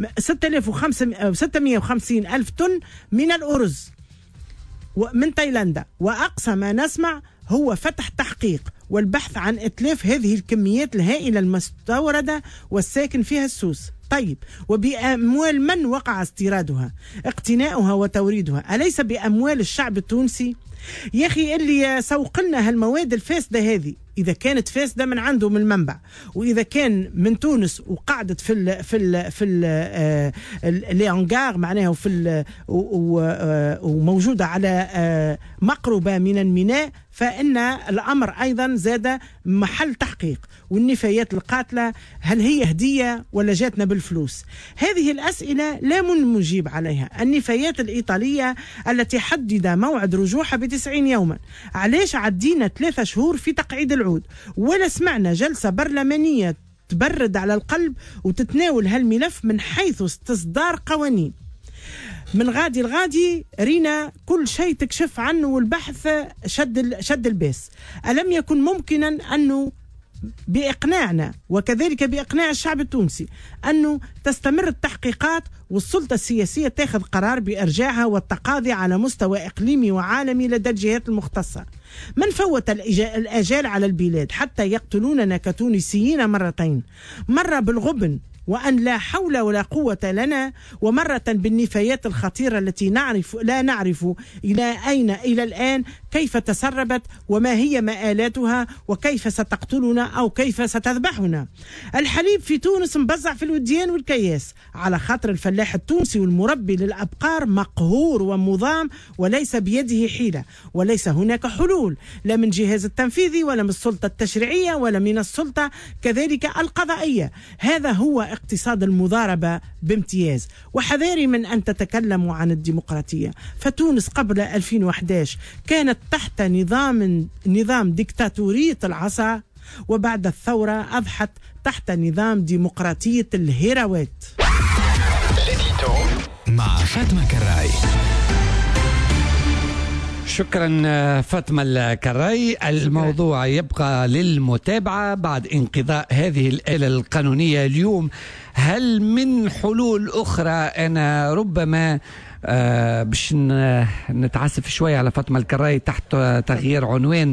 ستمئة وخمسين ألف طن من الأرز من تايلاندا. وأقصى ما نسمع هو فتح تحقيق والبحث عن إتلاف هذه الكميات الهائلة المستوردة والساكن فيها السوس. طيب، وبأموال من وقع استيرادها اقتناؤها وتوريدها؟ أليس بأموال الشعب التونسي؟ يا أخي اللي سوق لنا هالمواد الفاسدة هذه، إذا كانت فاسدة من عنده من المنبع، وإذا كان من تونس وقعدت في ال في ال في الانجار معناها وفي ال وموجودة على مقربة من الميناء، فإن الأمر أيضا زاد محل تحقيق. والنفايات القاتلة هل هي هدية ولا جاتنا بالفلوس؟ هذه الأسئلة لا من مجيب عليها. النفايات الإيطالية التي حدد موعد رجوعها بتسعين يوما، علاش عدينا ثلاثة شهور في تقعيد العود ولا سمعنا جلسة برلمانية تبرد على القلب وتتناول هالملف من حيث استصدار قوانين؟ من غادي الغادي رينا كل شيء تكشف عنه والبحث شد شد الباس. ألم يكن ممكنا أنه بإقناعنا وكذلك بإقناع الشعب التونسي أنه تستمر التحقيقات والسلطة السياسية تاخذ قرار بإرجاعها والتقاضي على مستوى إقليمي وعالمي لدى الجهات المختصة؟ من فوت الآجال على البلاد حتى يقتلوننا كتونسيين مرتين، مرة بالغبن وأن لا حول ولا قوة لنا، ومرة بالنفايات الخطيرة التي نعرف لا نعرف إلى أين إلى الآن كيف تسربت وما هي مآلاتها وكيف ستقتلنا أو كيف ستذبحنا. الحليب في تونس مبزع في الوديان والكياس على خاطر الفلاح التونسي والمربي للأبقار مقهور ومضام وليس بيده حيلة، وليس هناك حلول لا من جهاز التنفيذي ولا من السلطة التشريعية ولا من السلطة كذلك القضائية. هذا هو اقتصاد المضاربة بامتياز. وحذاري من أن تتكلموا عن الديمقراطية، فتونس قبل ألفين وأحد عشر كانت تحت نظام نظام ديكتاتورية العصا، وبعد الثورة أضحت تحت نظام ديمقراطية الهيروات. مع فاطمة كراي. شكرا فاطمة الكراي. الموضوع يبقى للمتابعة بعد انقضاء هذه الآلة القانونية اليوم. هل من حلول أخرى؟ أنا ربما آه باش نتعسف شوية على فاطمة الكراي تحت تغيير عنوان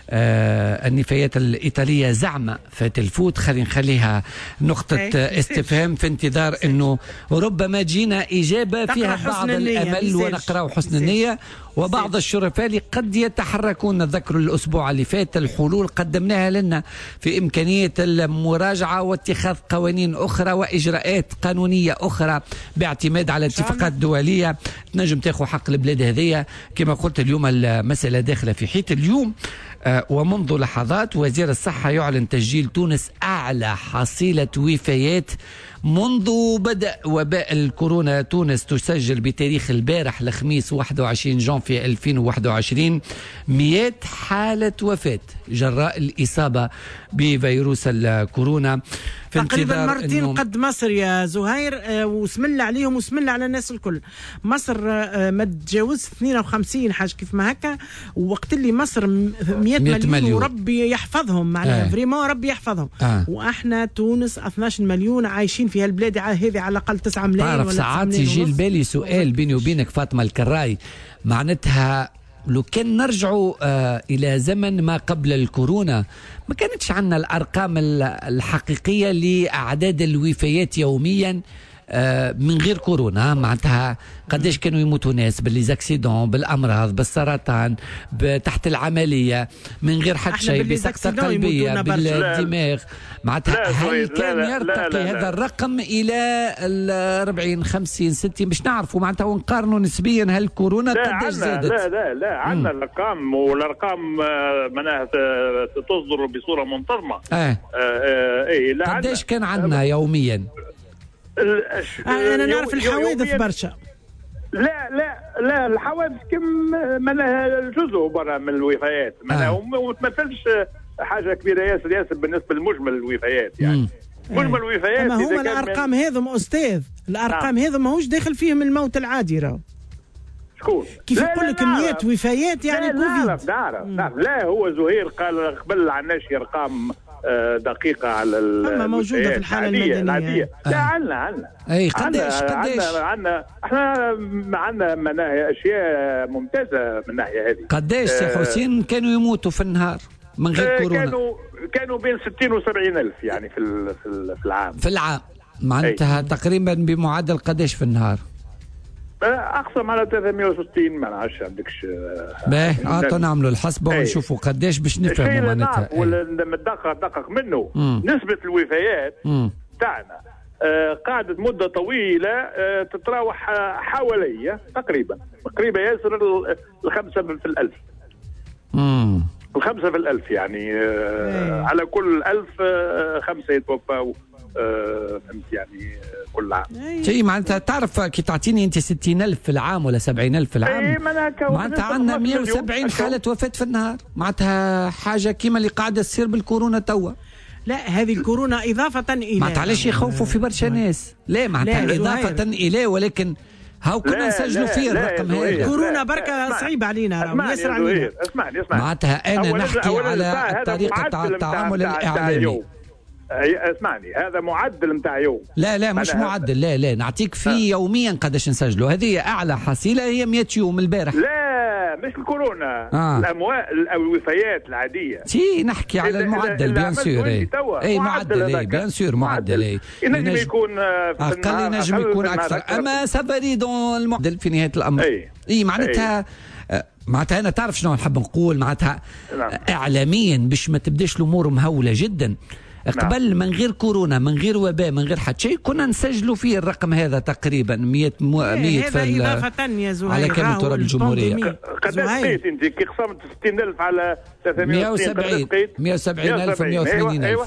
آه النفايات الإيطالية زعمة فات الفوت. خلينا نخليها نقطة استفهام في انتظار أنه ربما تجينا إجابة فيها بعض الأمل ونقرأ حسن النية. وبعض الشرفاء اللي قد يتحركون. ذكروا الأسبوع اللي فات الحلول قدمناها لنا في إمكانية المراجعة واتخاذ قوانين أخرى وإجراءات قانونية أخرى باعتماد على اتفاقات دولية تنجم تاخذ حق البلاد هذية. كما قلت اليوم المسألة داخلة في حيط اليوم. آه ومنذ لحظات وزير الصحة يعلن تسجيل تونس أعلى حصيلة وفيات منذ بدأ وباء الكورونا. تونس تسجل بتاريخ البارح الخميس واحد وعشرين جانفي ألفين وواحد وعشرين مئة حالة وفاة جراء الإصابة بفيروس الكورونا. تقريبا مرتين قد مصر يا زهير. آه وسم الله عليهم وسم الله على الناس الكل. مصر آه ما تجاوز اثنين وخمسين حاجه كيف ما هكا. ووقت اللي مصر مئة مليون, مليون وربي يحفظهم معناها آه. فريمون ربي يحفظهم آه. واحنا تونس اثناش مليون عايشين في هالبلاد هذه على الاقل تسعة ملايين. تعرف ساعات يجي البالي سؤال بيني وبينك فاطمه الكراي، معناتها لو كان نرجعوا آه إلى زمن ما قبل الكورونا ما كانتش عندنا الأرقام الحقيقية لأعداد الوفيات يوميا آه من غير كورونا. معناتها قديش كانوا يموتوا ناس بالزاكسيدون بالأمراض بالسرطان تحت العملية من غير حتى شيء بسكتة قلبية بالدماغ. معناتها هل كان لا لا يرتقي لا لا لا هذا الرقم إلى الأربعين خمسين ستين باش نعرفوا معناتها ونقارنوا نسبيا هل كورونا قديش زادت؟ لا لا لا عندنا الأرقام والأرقام معناها تصدر بصورة منتظمة. آه. آه آه إيه لا قديش كان عندنا يوميا؟ أنا نعرف الحوادث برشا. لا لا لا الحوادث كم معناها جزء برا من الوفيات معناها آه. وما تمثلش حاجه كبيره ياسر ياسر بالنسبه لمجمل الوفيات يعني. مجمل الوفيات ما هو الارقام هذم استاذ الارقام هذم نعم. ماهوش داخل فيهم الموت العادي راه. شكون؟ كيف يقول لك مئة وفيات يعني لا كوفيد. نعرف نعرف نعرف. لا هو زهير قال قبل عناش ارقام دقيقة على أما موجودة في الحالة المدنية العادية. لا عندنا عندنا أي قديش قديش عندنا احنا عندنا مناهي أشياء ممتازة من الناحية هذه. قديش يا حسين كانوا يموتوا في النهار من غير كورونا؟ كانوا كانوا بين ستين وسبعين ألف يعني في في العام. في العام معناتها تقريبا بمعدل قديش في النهار؟ اقسم على ثلاثمئة وستين ما نعرفش عندكش. باهي عطوا نعملوا الحسبه ونشوفوا قديش باش نفهموا معناتها. والدقق دقق منه مم. نسبه الوفيات تاعنا آه قعدت مده طويله آه تتراوح حوالي تقريبا تقريبا ياسر الخمسه في الالف. امم الخمسه في الالف يعني آه على كل ألف آه خمسه يتوفوا آه فهمت يعني كل عام. شيء معناتها تعرف كي تعطيني انت ستين ألف في العام ولا سبعين ألف في العام اي معناتها عندنا مئة وسبعين حالة وفاة في النهار. معناتها حاجة كيما اللي قاعدة تصير بالكورونا توا. لا هذه الكورونا إضافة إلى معناتها علاش يخوفوا في برشا ناس؟ لا معناتها إضافة إليه ولكن هاو كنا نسجلوا فيه الرقم هذا. كورونا بركة صعيب علينا اسمعني اسمعني اسمعني معناتها أنا نحكي على الطريقة تاع التعامل الإعلامي. اسمعني هذا معدل نتاع يوم. لا لا مش معدل لا لا نعطيك فيه آه. يوميا قداش نسجلوا. هذه اعلى حصيله هي مئة يوم البارح. لا مش الكورونا آه. الاموال الوفيات العاديه. تي نحكي على المعدل بيان سور. اي معدل اي بيان سور معدل اي ينجم يكون اقل ينجم يكون اكثر اما سافاري دون المعدل في نهايه الامر. اي, أي معناتها أي. معناتها انا تعرف شنو نحب نقول معناتها نعم. اعلاميا باش ما تبداش الامور مهوله جدا. قبل نعم. من غير كورونا من غير وباء من غير حتى شيء كنا نسجلوا فيه الرقم هذا تقريبا مئة مئة في إضافة يا زهير على كامل تراب الجمهورية. قداش لقيت أنت كي قسمت ستين ألف على ثلاثمئة وستين مئة وسبعين ألف ومئة وثمانين ألف.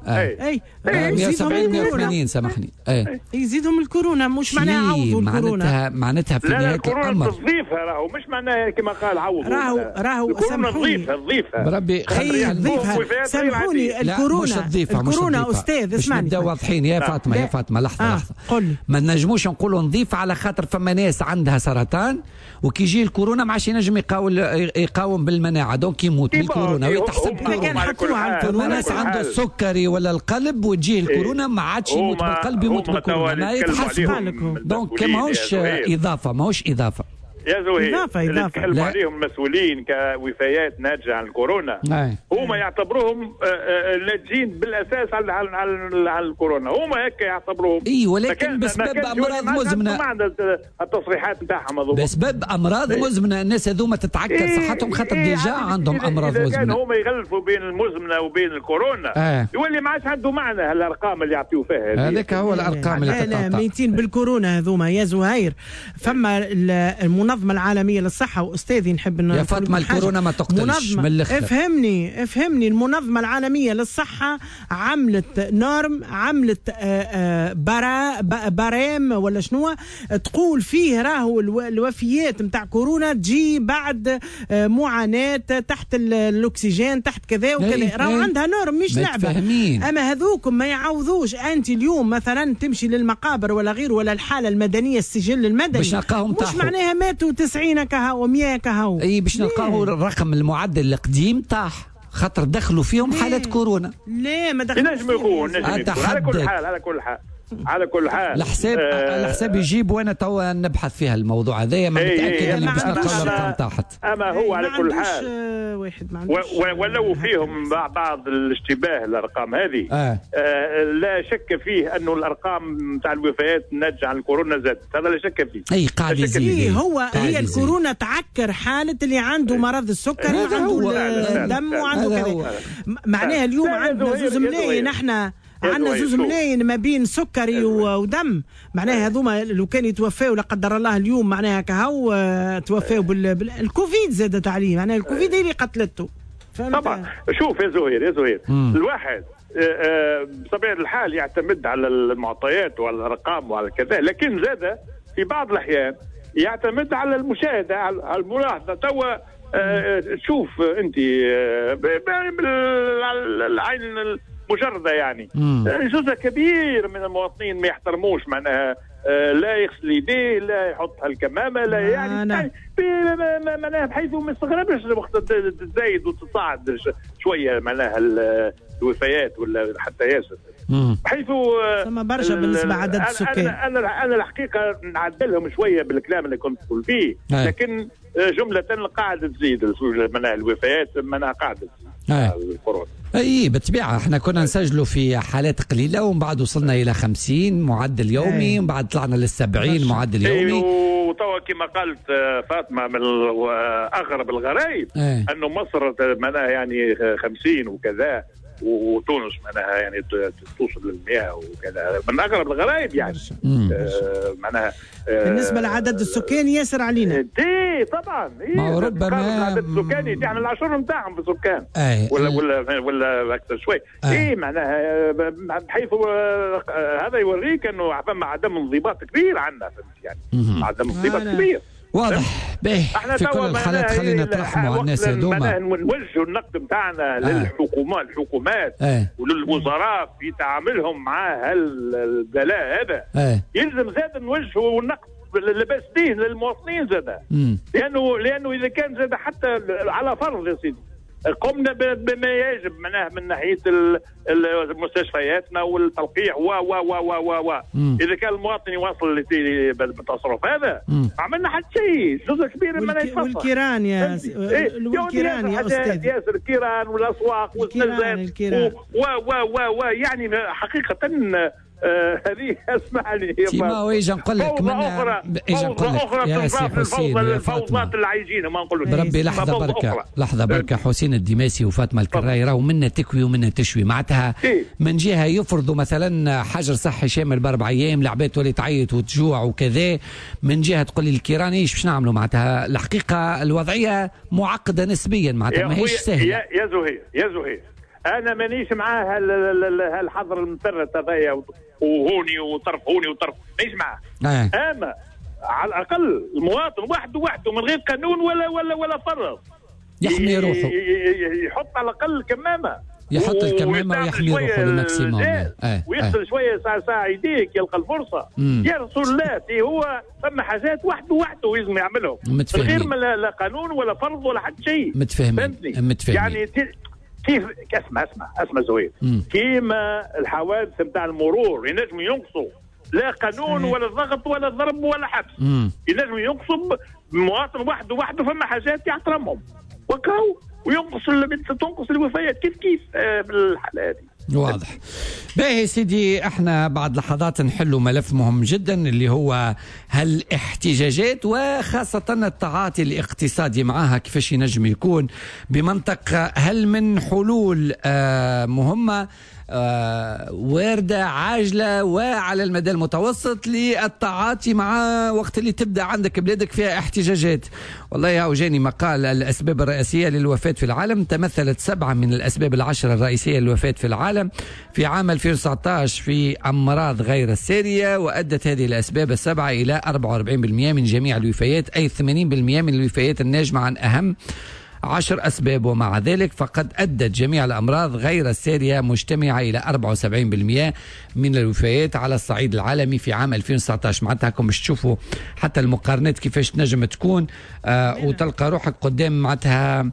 اي اي مئة وسبعين مئة وثمانين سامحني. اي يزيدهم الكورونا مش معناها عوضوا الكورونا. معناتها معناتها في نهايه الكورونا الامر تضيفها راهو مش معناها كما قال عوضوا. راهو راهو سامحوني تضيفها تضيفها بربي تضيفها. سامحوني الكورونا الكورونا استاذ اسمعني نبداو واضحين يا فاطمه يا فاطمه لحظه آه. لحظه قل. ما نجموش نقولوا نضيف على خاطر فما ناس عندها سرطان وكي يجي الكورونا ما عادش ينجم يقاوم يقاوم بالمناعه دونك يموت من الكورونا ويتحسب كان حطوها على الكورونا. ناس عنده السكري ولا القلب وتجيه الكورونا ما عادش يموت بالقلب يموت بالكورونا ما يتحسب. دونك ماهوش اضافه ماهوش اضافه يا زهير. إضافة اللي إضافة تكلموا عليهم مسؤولين كوفيات ناتجة عن الكورونا هما يعتبروهم ناجين بالأساس على على على الكورونا. هما هيك يعتبروهم. اي ولكن بسبب أمراض مزمنة. التصريحات نتاعهم بسبب أمراض مزمنة الناس هذوما تتعكر صحتهم خاطر ديجا عندهم أمراض مزمنة. كان هما يغلفوا بين المزمنة وبين الكورونا آه. يولي ما عادش عنده معنى هالأرقام اللي يعطيو فيها. هذاك هو الأرقام اللي تتعطى. لا لا ميتين بالكورونا هذوما يا زهير. فما المنظمة العالمية للصحة وأستاذي نحب يا فاطمة الكورونا ما تقتلش من الأخر. افهمني افهمني المنظمة العالمية للصحة عملت نورم عملت برا برام ولا شنو تقول فيه راهو الوفيات نتاع كورونا تجي بعد معاناة تحت الأكسجين تحت كذا وكذا. راهو عندها نورم مش لعبة. أما هذوكم ما يعوضوش. أنت اليوم مثلا تمشي للمقابر ولا غير ولا الحالة المدنية السجل المدني مش مش معناها ماتوا تسعين كهو مية كهو. اي باش نلقاو الرقم المعدل القديم طاح خاطر دخلوا فيهم حالات كورونا. ليه ما دخلوش؟ نجم يكون نجم يكون على كل حال على كل حال على كل حال الحساب آه الحساب يجيب وانا توا نبحث فيها الموضوع هذايا ما متاكد اني باش نلقاو الارقام طاحت. اما هو على كل حال واحد ما ولو فيهم بعض الاشتباه الارقام هذه آه. آه لا شك فيه انه الارقام نتاع الوفيات الناتجه عن الكورونا زادت. هذا لا شك فيه. اي قاعد يزيد. هو هي الكورونا تعكر حاله اللي عنده مرض السكري وعنده الدم وعنده كذا. معناها اليوم عندنا زوز ملايين احنا عندنا زوز ملايين ما بين سكري ودم. معناها هذوما لو كان يتوفاوا لا قدر الله اليوم معناها كهو توفاوا بالكوفيد زادت عليه. معناها الكوفيد هي اللي قتلته. طبعا شوف يا زهير يا زهير الواحد بطبيعه الحال يعتمد على المعطيات وعلى الارقام وعلى كذا لكن زاد في بعض الاحيان يعتمد على المشاهده على الملاحظه. توا تشوف انت بالعين مجردة يعني جزء كبير من المواطنين ما يحترموش معناها لا يغسل يديه لا يحط الكمامة لا يعني معناها بحيث ما يستغربش وقت تزايد وتصاعد شوية معناها الوفيات ولا حتى ياسر بحيث ثم برشا بالنسبة عدد السكان. أنا, أنا, أنا الحقيقة نعدلهم شوية بالكلام اللي كنت تقول فيه لكن جملة قاعدة تزيد معناها الوفيات معناها قاعدة تزيد الكورونا. اي بالطبيعه احنا كنا نسجلوا في حالات قليله ومن بعد وصلنا الى خمسين معدل يومي ومن بعد طلعنا للسبعين معدل يومي. وتوا كما قالت فاطمه من اغرب الغرائب انه مصر معناها يعني خمسين وكذا وتونس معناها يعني توصل للمئة وكذا من اغرب الغرائب يعني آه معناها آه بالنسبه لعدد السكان ياسر علينا. دي طبعا ما ربما عدد السكاني يعني العشر نتاعهم في السكان أي. ولا ولا ولا اكثر شوي. اي معناها بحيث هذا يوريك انه فما عدم انضباط كبير عندنا يعني عدم انضباط كبير واضح. به في كل الحالات خلينا نترحموا على الناس هذوما. نوجهوا النقد نتاعنا آه. للحكومات الحكومات آه. وللوزراء في تعاملهم مع هالبلاء هذا آه. يلزم زاد نوجهوا النقد لباس به للمواطنين زاد لانه لانه اذا كان زاد حتى على فرض يا سيدي قمنا بما يجب معناه من ناحيه مستشفياتنا والتلقيح و و و و و اذا كان المواطن يواصل بالتصرف هذا عملنا حتى شيء جزء كبير من يتفصل. والكيران يا والكيران يا استاذ ياسر الكيران والاسواق والزلزال و و و و يعني حقيقه هذه اسمعني ما ويجي نقول لك من اخرى فوضى اخرى يا سي حسين الفوضات اللي عايشينها ما نقولوا بربي لحظه بركه لحظه بركه حسين الدماسي وفاطمه الكراي راهو منا تكوي ومنا تشوي معناتها من جهه يفرضوا مثلا حجر صحي شامل باربع ايام العباد تولي تعيط وتجوع وكذا من جهه تقول لي الكيران ايش باش نعملوا معناتها الحقيقه الوضعيه معقده نسبيا معناتها ماهيش سهله. يا زهير يا زهير انا مانيش معاه هالحظر المترت هذايا وهوني وطرف هوني وطرف مانيش معاه. اما على الاقل المواطن وحده وحده من غير قانون ولا ولا ولا فرض يحمي روحه، يحط على الاقل كمامه، يحط الكمامه ويحمي روحه للماكسيموم، آه. ويغسل آه. شويه ساعه ساعه يديك يلقى الفرصه. مم. يا رسول الله هو ثم حاجات وحده وحده لازم يعملهم من غير ما لا قانون ولا فرض ولا حتى شيء. متفاهمين متفاهمين يعني كيف اسمع اسمع اسمع زويد، كيما الحوادث نتاع المرور ينجموا ينقصوا لا قانون ولا ضغط ولا ضرب ولا حبس، ينجموا ينقصوا بمواطن وحده وحده فما حاجات يحترمهم وكاو وينقص تنقص الوفيات كيف كيف آه في الحالة هذه. واضح. باهي سيدي، احنا بعد لحظات نحلوا ملف مهم جدا اللي هو هالاحتجاجات وخاصة التعاطي الاقتصادي معها كيفاش ينجم يكون بمنطق، هل من حلول آه مهمة آه واردة عاجلة وعلى المدى المتوسط للتعاطي مع وقت اللي تبدأ عندك بلادك فيها احتجاجات. والله يا أوجاني مقال الأسباب الرئيسية للوفاة في العالم، تمثلت سبعة من الأسباب العشرة الرئيسية للوفاة في العالم في عام ألفين وتسعة عشر في أمراض غير السارية، وأدت هذه الأسباب السبعة إلى أربعة وأربعين بالمئة من جميع الوفيات، أي ثمانين بالمئة من الوفيات الناجمة عن أهم عشر أسباب. ومع ذلك فقد أدت جميع الأمراض غير السارية مجتمعة إلى أربعة وسبعين بالمئة من الوفيات على الصعيد العالمي في عام ألفين وتسعة عشر. معناتها راكم باش تشوفوا حتى المقارنات كيفاش تنجم تكون آه وتلقى روحك قدام معناتها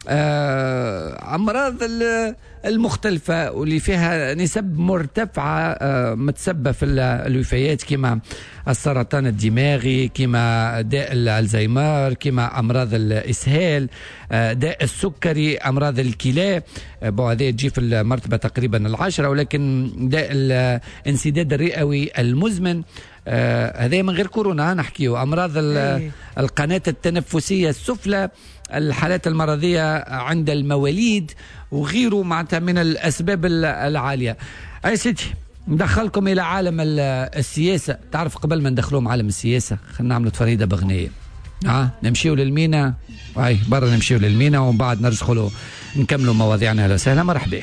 آه أمراض المختلفة واللي فيها نسب مرتفعة آه متسبة في الوفيات، كما السرطان الدماغي، كما داء الزهايمر، كما أمراض الإسهال، آه داء السكري، أمراض الكلى. آه هذه تجي في المرتبة تقريبا العاشرة، ولكن داء الانسداد الرئوي المزمن آه هذا من غير كورونا نحكيه، أمراض القناة التنفسية السفلى، الحالات المرضية عند المواليد وغيره معناتها من الأسباب العالية. أي سيدي ندخلكم إلى عالم السياسة. تعرف قبل ما ندخلهم عالم السياسة خلينا نعملوا تفريدة بغنية، اه نمشيوا للمينا، اي برا نمشيوا للمينا ومن بعد نرسخلوا نكملوا مواضيعنا. اهلا وسهلا مرحبا.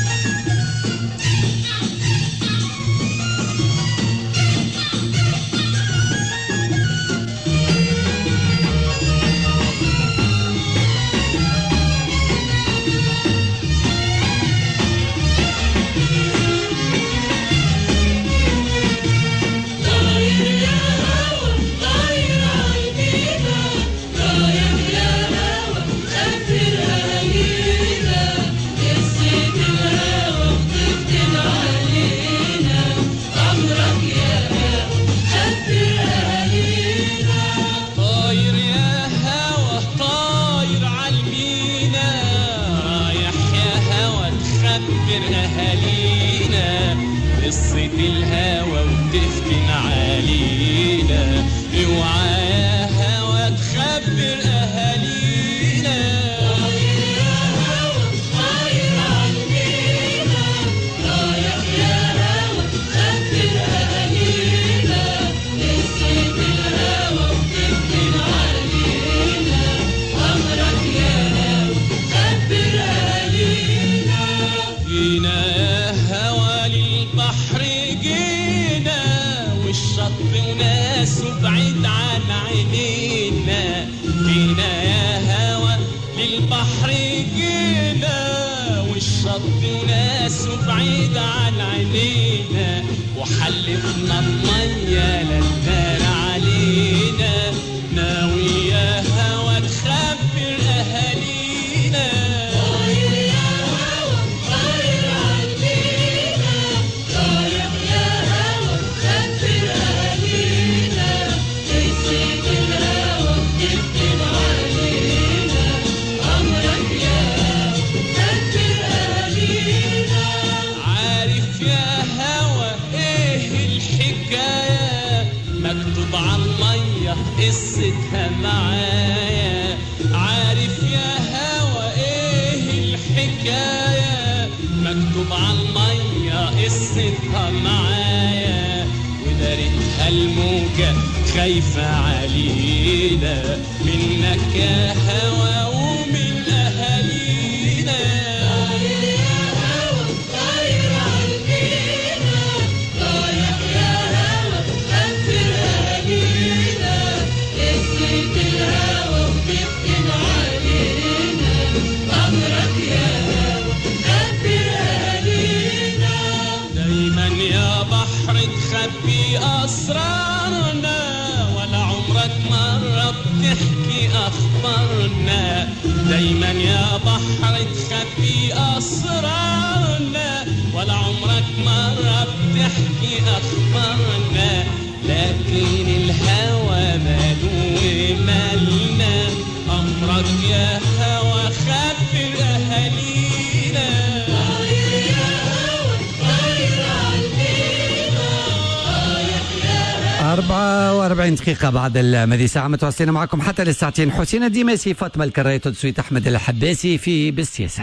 خايفة علينا منك يا هوى ومن أهالينا. دايما يا بحر تخفي أسرارنا ولا عمرك مرة بتحكي أخبارنا، لكن الهوى ماله مالنا، أمرك يا هوى خبر أهالينا. طاير يا هوى طاير عالمينا، طاير يا هوى. أربعة وأربعين دقيقة بعد المذي ساعة، متواصلين معكم حتى للساعتين. حسين الديماسي، فاطمة الكرايت، تسويت أحمد الحباسي في بالسياسة.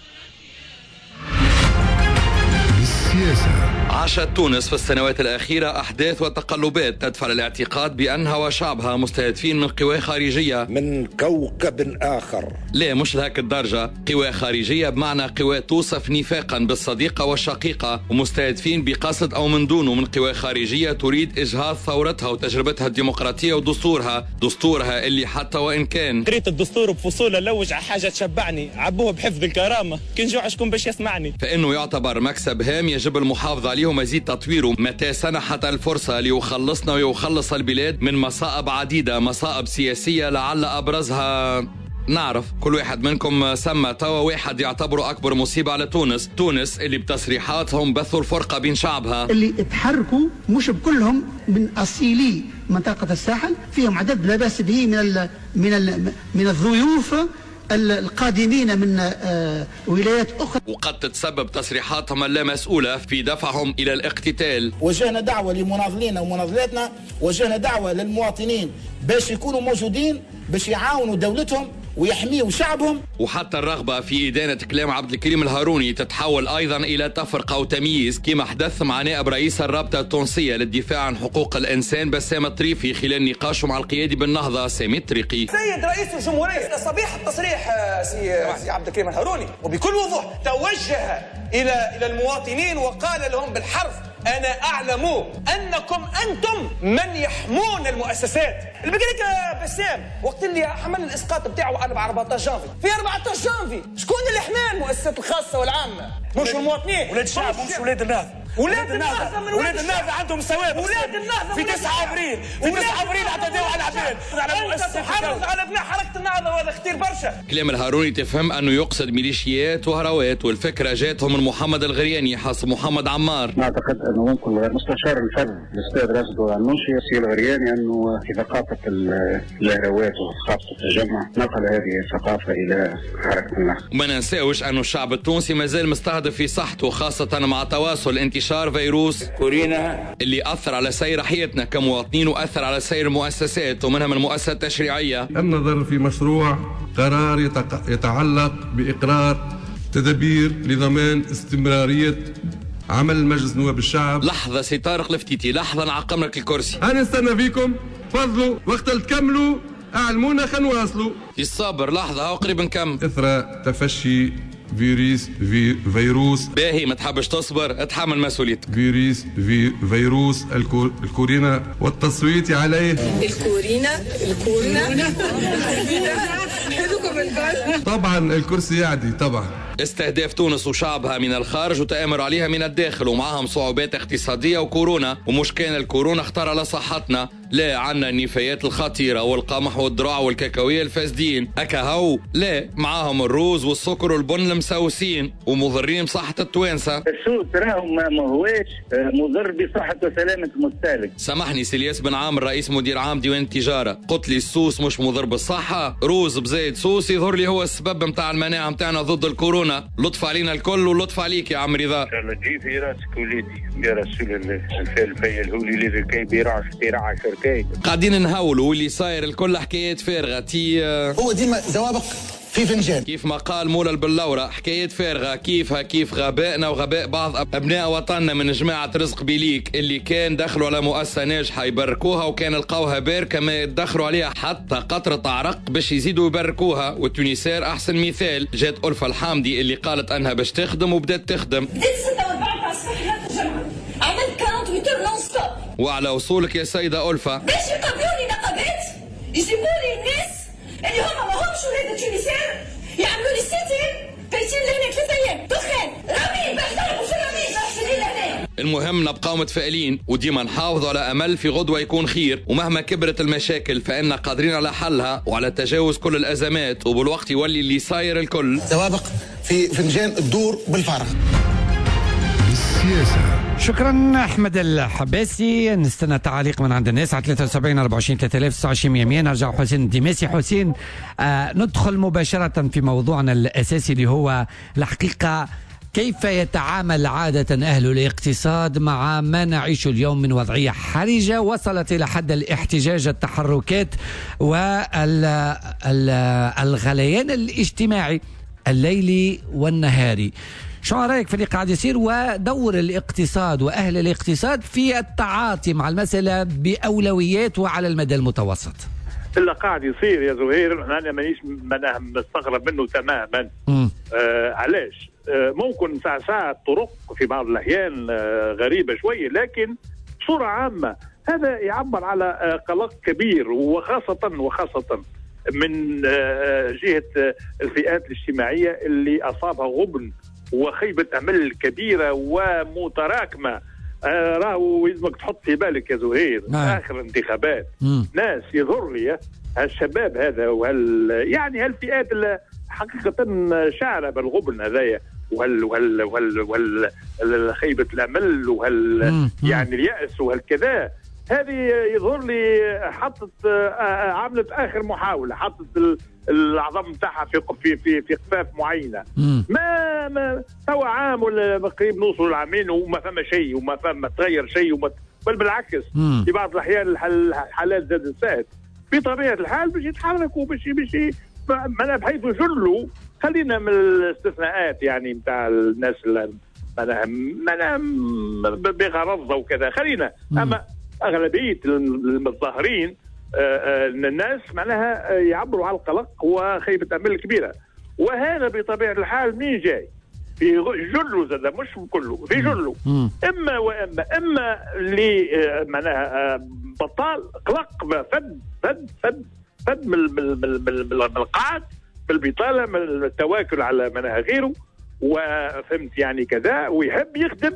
بالسياسة. عاشت تونس في السنوات الأخيرة أحداث وتقلبات تدفع للاعتقاد بأنها وشعبها مستهدفين من قوى خارجية من كوكب آخر. لا، مش لهيك الدرجة، قوى خارجية بمعنى قوى توصف نفاقا بالصديقة والشقيقة، ومستهدفين بقصد أو من دونه من قوى خارجية تريد إجهاض ثورتها وتجربتها الديمقراطية ودستورها، دستورها اللي حتى وإن كان قريت الدستور بفصول اللوج على حاجة تشبعني، عبوه بحفظ الكرامة، كن جوع شكون باش يسمعني، فإنه يعتبر مكسب هام يجب المحافظة عليه ومزيد تطويره متى سنحت الفرصة ليخلصنا ويخلص البلاد من مصائب عديدة، مصائب سياسية لعل أبرزها نعرف. كل واحد منكم سمى توا واحد يعتبره أكبر مصيبة على تونس، تونس اللي بتصريحاتهم بثوا الفرقة بين شعبها، اللي اتحركوا مش بكلهم من أصيلي منطقة الساحل، فيهم عدد لا بأس به من ال من ال من الضيوف القادمين من ولايات أخرى، وقد تتسبب تصريحاتهم اللامسؤولة في دفعهم إلى الاقتتال. وجهنا دعوة لمناضلينا ومناضلاتنا، وجهنا دعوة للمواطنين باش يكونوا موجودين باش يعاونوا دولتهم ويحميوا شعبهم. وحتى الرغبة في إدانة كلام عبد الكريم الهاروني تتحول أيضا إلى تفرقة وتمييز، كما حدث مع نائب رئيس الرابطة التونسية للدفاع عن حقوق الإنسان بسام الطريفي خلال نقاشه مع القيادي بالنهضة سامي الطريقي. سيد رئيس الجمهورية صبيح التصريح سي عبد الكريم الهاروني وبكل وضوح توجه إلى إلى المواطنين وقال لهم بالحرف: أنا أعلم أنكم أنتم من يحمون المؤسسات. اللي بقى لك بسام وقت اللي حمل الإسقاط بتاعه أربعطاش جانفي، في أربعطاش جانفي شكون اللي حماه؟ المؤسسات الخاصة والعامة، مش المواطنين، ولاد الشعب مش ولاد الناس. ولاد النهضة من ولاد النهضة عندهم ثواب. ولاد النهضة في تسعة أبريل في تسعة أبريل اعتدوا على العباد، على مؤسسات الدولة، على ابناء حركة النهضة، وهذا اختير برشا. كلام الهاروني تفهم أنه يقصد ميليشيات وهروات، والفكرة جاتهم من محمد الغرياني حسب محمد عمار. أعتقد أنه ممكن مستشار الفرد الأستاذ راشد العنوشي سي الغرياني أنه في ثقافة الهروات وثقافة التجمع نقل هذه الثقافة إلى حركة النهضة. وما ننساوش أنه الشعب التونسي مازال مستهدف في صحته، خاصة مع تواصل انتشار فيروس كورونا اللي أثر على سير حياتنا كمواطنين وأثر على سير المؤسسات ومنها من المؤسسات التشريعية. النظر في مشروع قرار يتعلق بإقرار تدابير لضمان استمرارية عمل مجلس نواب الشعب. لحظة سي طارق لفتيتي، لحظة نعقم لك الكرسي. أنا نستنى فيكم، تفضلوا وقت تكملوا أعلمونا خلينا نواصلوا. في الصابر لحظة هو قريب نكمل. إثر تفشي فيروس في فيروس باهي ما تحبش تصبر اتحمل مسؤوليتك. فيروس في فيروس الكور الكورونا والتصويت عليه. الكورونا الكورونا طبعا الكرسي يعدي طبعا. استهداف تونس وشعبها من الخارج وتآمر عليها من الداخل، ومعهم صعوبات اقتصادية وكورونا، ومش كان الكورونا اختار على صحتنا، لا عنا النفايات الخطيرة والقمح والذراع والكاكاوية الفاسدين، أكهو لا معاهم الروز والسكر والبن المسوسين ومضرين بصحة التوانسة. السوق تراهم ما هواش مضر بصحة وسلامة المستهلك. سامحني سيلياس بن عامر رئيس مدير عام ديوان التجارة، قلت لي السوس مش مضر بالصحة، روز بزايد سوس يظهر لي هو السبب متاع المناعة متاعنا ضد الكورونا. لطف علينا الكل ولطف عليك يا عم رضا. ان شاء الله تجي في راسك وليدي يا رسول الله. الفيل الهولي اللي ركاي بيرعش بيرعش ركاي. قاعدين نهولوا واللي صاير الكل حكايات فارغة. تي هو ديما زوابق في فنجان، كيف ما قال مولا البلورة، حكايات فارغة كيفها كيف غبائنا وغباء بعض أبناء وطننا من جماعة رزق بيليك اللي كان دخلوا على مؤسسة ناجحة يبركوها وكان لقاوها باركة ما يدخلوا عليها حتى قطرة عرق باش يزيدوا يبركوها. والتونسير أحسن مثال، جات ألفة الحامدي اللي قالت أنها باش تخدم وبدأت تخدم. عملت أربعة وأربعين نون ستوب. وعلى وصولك يا سيدة ألفة باش يقابلوني نقابات يجيبوا لي الناس اللي هم ما همش ولاد التونسيين يعملوا لي سيتين بايتين لهنا ثلاث ايام دخان رمي بحضركم في الرمي احسن لي لهنا. مهم نبقاو متفائلين وديما نحافظوا على أمل في غدوة يكون خير، ومهما كبرت المشاكل فإننا قادرين على حلها وعلى تجاوز كل الأزمات، وبالوقت يولي اللي صاير الكل سوابق في فنجان الدور بالفارغ. السياسة. شكرا احمد الحباسي. نستنى تعاليق من عند الناس على ثلاثة وسبعين أربعة وعشرين ثلاثة آلاف تسعة وعشرين مية مية. نرجع حسين الدماسي. حسين، آه ندخل مباشرة في موضوعنا الأساسي اللي هو الحقيقة كيف يتعامل عادة أهل الاقتصاد مع ما نعيشه اليوم من وضعية حرجة وصلت إلى حد الاحتجاج، التحركات والغليان الاجتماعي الليلي والنهاري. شو رأيك في اللي قاعد يصير ودور الاقتصاد وأهل الاقتصاد في التعاطي مع المسألة بأولويات وعلى المدى المتوسط؟ اللي قاعد يصير يا زهير أنا مانيش مستغرب منه تماما. آه علاش؟ آه ممكن ساعة ساعة الطرق في بعض الأحيان آه غريبة شوية، لكن بصورة عامة هذا يعبر على آه قلق كبير، وخاصة وخاصة من آه جهة آه الفئات الاجتماعية اللي أصابها غبن وخيبة أمل كبيرة ومتراكمة. آه راهو لازمك تحط في بالك يا زهير آه. آخر انتخابات مم. ناس يظهر لي هالشباب هذا وهال يعني هالفئات اللي حقيقة شعر بالغبن هذايا وهال وهال وهال وهال خيبة الأمل وهال يعني اليأس وهالكذا، هذه يظهر لي حطت آه عملت آخر محاولة، حطت العظم نتاعها في في في في قفاف معينه. مم. ما ما توا عام ولا قريب نوصل لعامين وما فما شيء وما فما تغير شيء وما بل بالعكس مم. في بعض الاحيان الحالات زادت ساعات. بطبيعه الحال باش يتحركوا باش باش معناها بحيث يجلوا. خلينا من الاستثناءات يعني نتاع الناس اللي معناها معناها بغرض وكذا خلينا، مم. اما اغلبيه المتظاهرين آه الناس معناها يعبروا على القلق وخيبة أمل كبيرة، وهذا بطبيعة الحال مين جاي في جله زاد مش كله في جله، إما وإما إما اللي معناها بطال قلق فد فد فد فد من القعد بالبطالة من التواكل على معناها غيره وفهمت يعني كذا ويحب يخدم.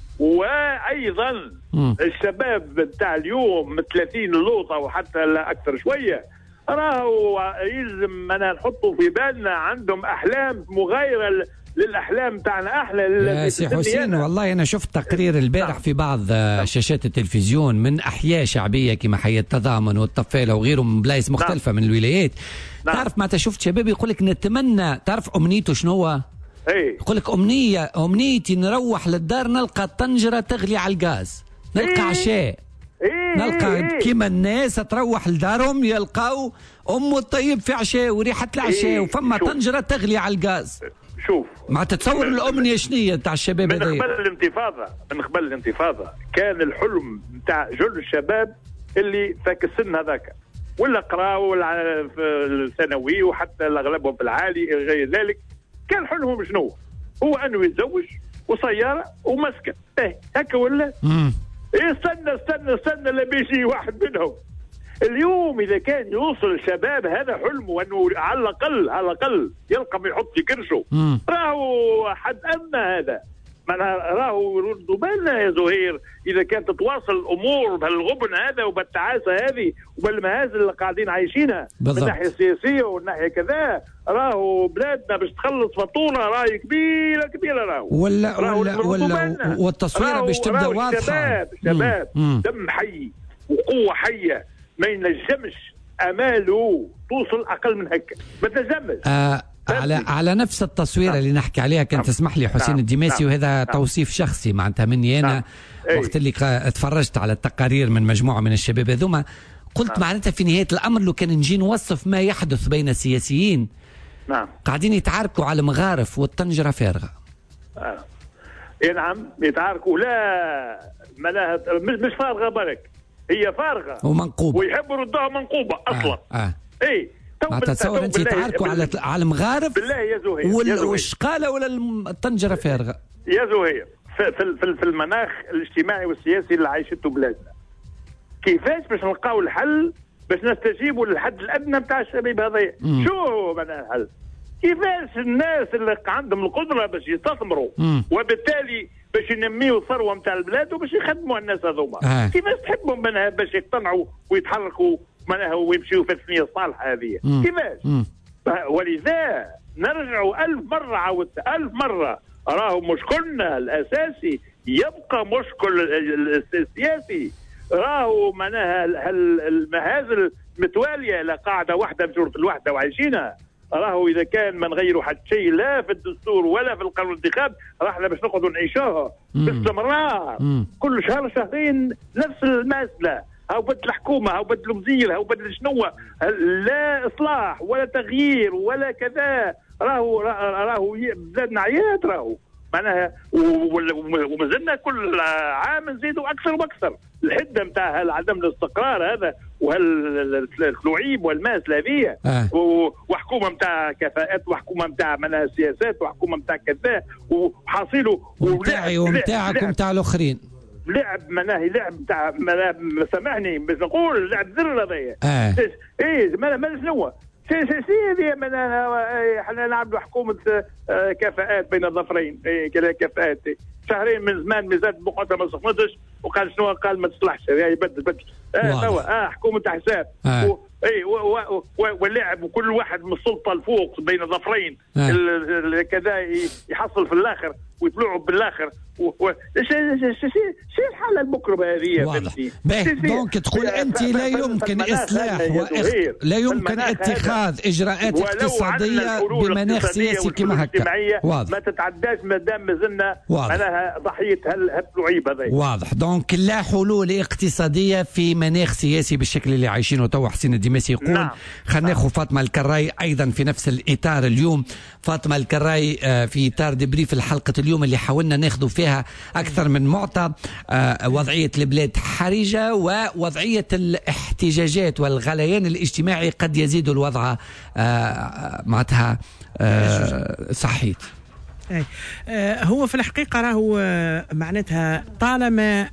وايضا مم. الشباب بتاع اليوم ثلاثين لوطه وحتى لا اكثر شويه راهو يلزم انا نحطوا في بالنا عندهم احلام مغايره للاحلام تاعنا احنا. يا سي حسين والله انا شفت تقرير البارح في بعض شاشات التلفزيون من احياء شعبيه كما حي التضامن والطفيله وغيره من بلايص مختلفه من الولايات. تعرف معناتها شفت شباب يقول لك نتمنى، تعرف امنيته شنو هو؟ ايه يقول لك امنيه امنيتي نروح للدار نلقى الطنجره تغلي على الغاز، نلقى إيه عشاء إيه نلقى إيه كيما الناس تروح لدارهم يلقاو ام الطيب في عشاء وريحه العشاء إيه وفما طنجره تغلي على الغاز. شوف ما تتصور الامنيه شنية تاع الشباب هذا من قبل الانتفاضه من قبل الانتفاضه كان الحلم تاع جل الشباب اللي فاك السن هذاك ولا قراوا في الثانوي وحتى اغلبهم في العالي غير ذلك، كان حلمهم شنو؟ هو انه يتزوج وسياره ومسكن. ايه هكا ولا؟ امم إيه استنى استنى استنى لا بيجي واحد منهم. اليوم اذا كان يوصل الشباب هذا حلمه انه على الاقل على الاقل يلقى ما يحط في كرشه، راهو حد ادنى هذا. معناها راهو ردوا بالنا يا زهير اذا كانت تتواصل الامور بهالغبن هذا وبالتعاسه هذه وبالمهازل اللي قاعدين عايشينها من الناحيه السياسيه والناحيه كذا، راهو بلادنا باش تخلص فاتوره راهي كبيره كبيره راهو ولا ولا ولا والتصويره باش تبدا واضحه. شباب شباب مم. دم حي وقوه حيه ما ينجمش اماله توصل اقل من هكا ما تنجمش. آه على على نفس التصويره اللي نحكي عليها كان تسمح لي حسين الدماسي وهذا توصيف شخصي معناتها مني انا وقت اللي اتفرجت على التقارير من مجموعه من الشباب هذوما قلت معناتها في نهايه الامر لو كان نجي نوصف ما يحدث بين السياسيين نعم قاعدين يتعاركوا على مغارف والطنجره فارغه. اه نعم يتعاركوا لا معناها مش مش فارغه برك هي فارغه ومنقوبه ويحبوا يردوها منقوبه اصلا. اه, آه. اي ما تتصور انت يتعاركوا على على المغارف بالله يا زهير وال... والشقاله ولا الطنجره فارغه يا زهير في, في, في المناخ الاجتماعي والسياسي اللي عايشته بلادنا كيفاش باش نلقاو الحل باش نستجيبوا للحد الادنى نتاع الشباب هذايا؟ شو هو معناها الحل؟ كيفاش الناس اللي عندهم القدره باش يستثمروا وبالتالي باش ينميوا الثروه نتاع البلاد وباش يخدموا الناس هذوما. آه. كيفاش تحبهم منها باش يقتنعوا ويتحركوا معناها ويمشيوا في الثنيه الصالحه هذه؟ كيفاش؟ ولذا نرجعوا ألف مرة عاودت ألف مرة، راهو مشكلنا الأساسي يبقى مشكل السياسي، راهو معناها المهازل متوالية لقاعدة واحدة بصورة الوحدة وعايشينها. راهو إذا كان ما نغيروا حتى شيء لا في الدستور ولا في القانون الانتخاب راحنا باش نقعدوا نعيشوها باستمرار كل شهر شهرين نفس المسألة، هاو بدل الحكومه، هاو بدل وزير، هاو بدل شنو، لا اصلاح ولا تغيير ولا كذا. راهو راهو بلادنا عيات، راهو معناها ومازلنا كل عام نزيدوا اكثر واكثر. الحده نتاع عدم الاستقرار هذا وهاللعيب والماس هذه آه. وحكومه نتاع كفاءات وحكومه نتاع معناها سياسات وحكومه نتاع كذا وحاصيله ونتاعي ونتاعك ونتاع الاخرين. لعب مناهي لعب تاع سامحني باش نقول لعب ذر هذايا اه ايه ما ما شنو سي سي سي هذه احنا نعملوا حكومه كفاءات بين الظفرين، ايه كفاءات شهرين من زمان مازال بقعتها ما سخنتش وقال شنو قال ما تصلحش هذه بدل بدل اه توا اه حكومه حساب آه. اي واللعب وكل واحد من السلطه الفوق بين الظفرين آه. كذا يحصل في الاخر ويطلعوا بالاخر شو الحاله المكرمه هذه؟ واضح. دونك تقول انت لا يمكن اصلاح وإخ... لا يمكن اتخاذ اجراءات اقتصاديه بمناخ سياسي كما هكا. واضح. ما تتعداش ما دام مازلنا معناها ضحيه هاللعيب هذا. واضح. دونك لا حلول اقتصاديه في مناخ سياسي بالشكل اللي عايشينه تو. حسين الدماسي يقول نعم. خلينا ناخذ فاطمه الكراي ايضا في نفس الاطار اليوم. فاطمه الكراي في اطار دبريف الحلقه اليوم اللي حاولنا ناخذ فيها أكثر من معطى، وضعية البلاد حرجة ووضعية الاحتجاجات والغليان الاجتماعي قد يزيد الوضع معناتها صحيت. هو في الحقيقة راهو معناتها طالما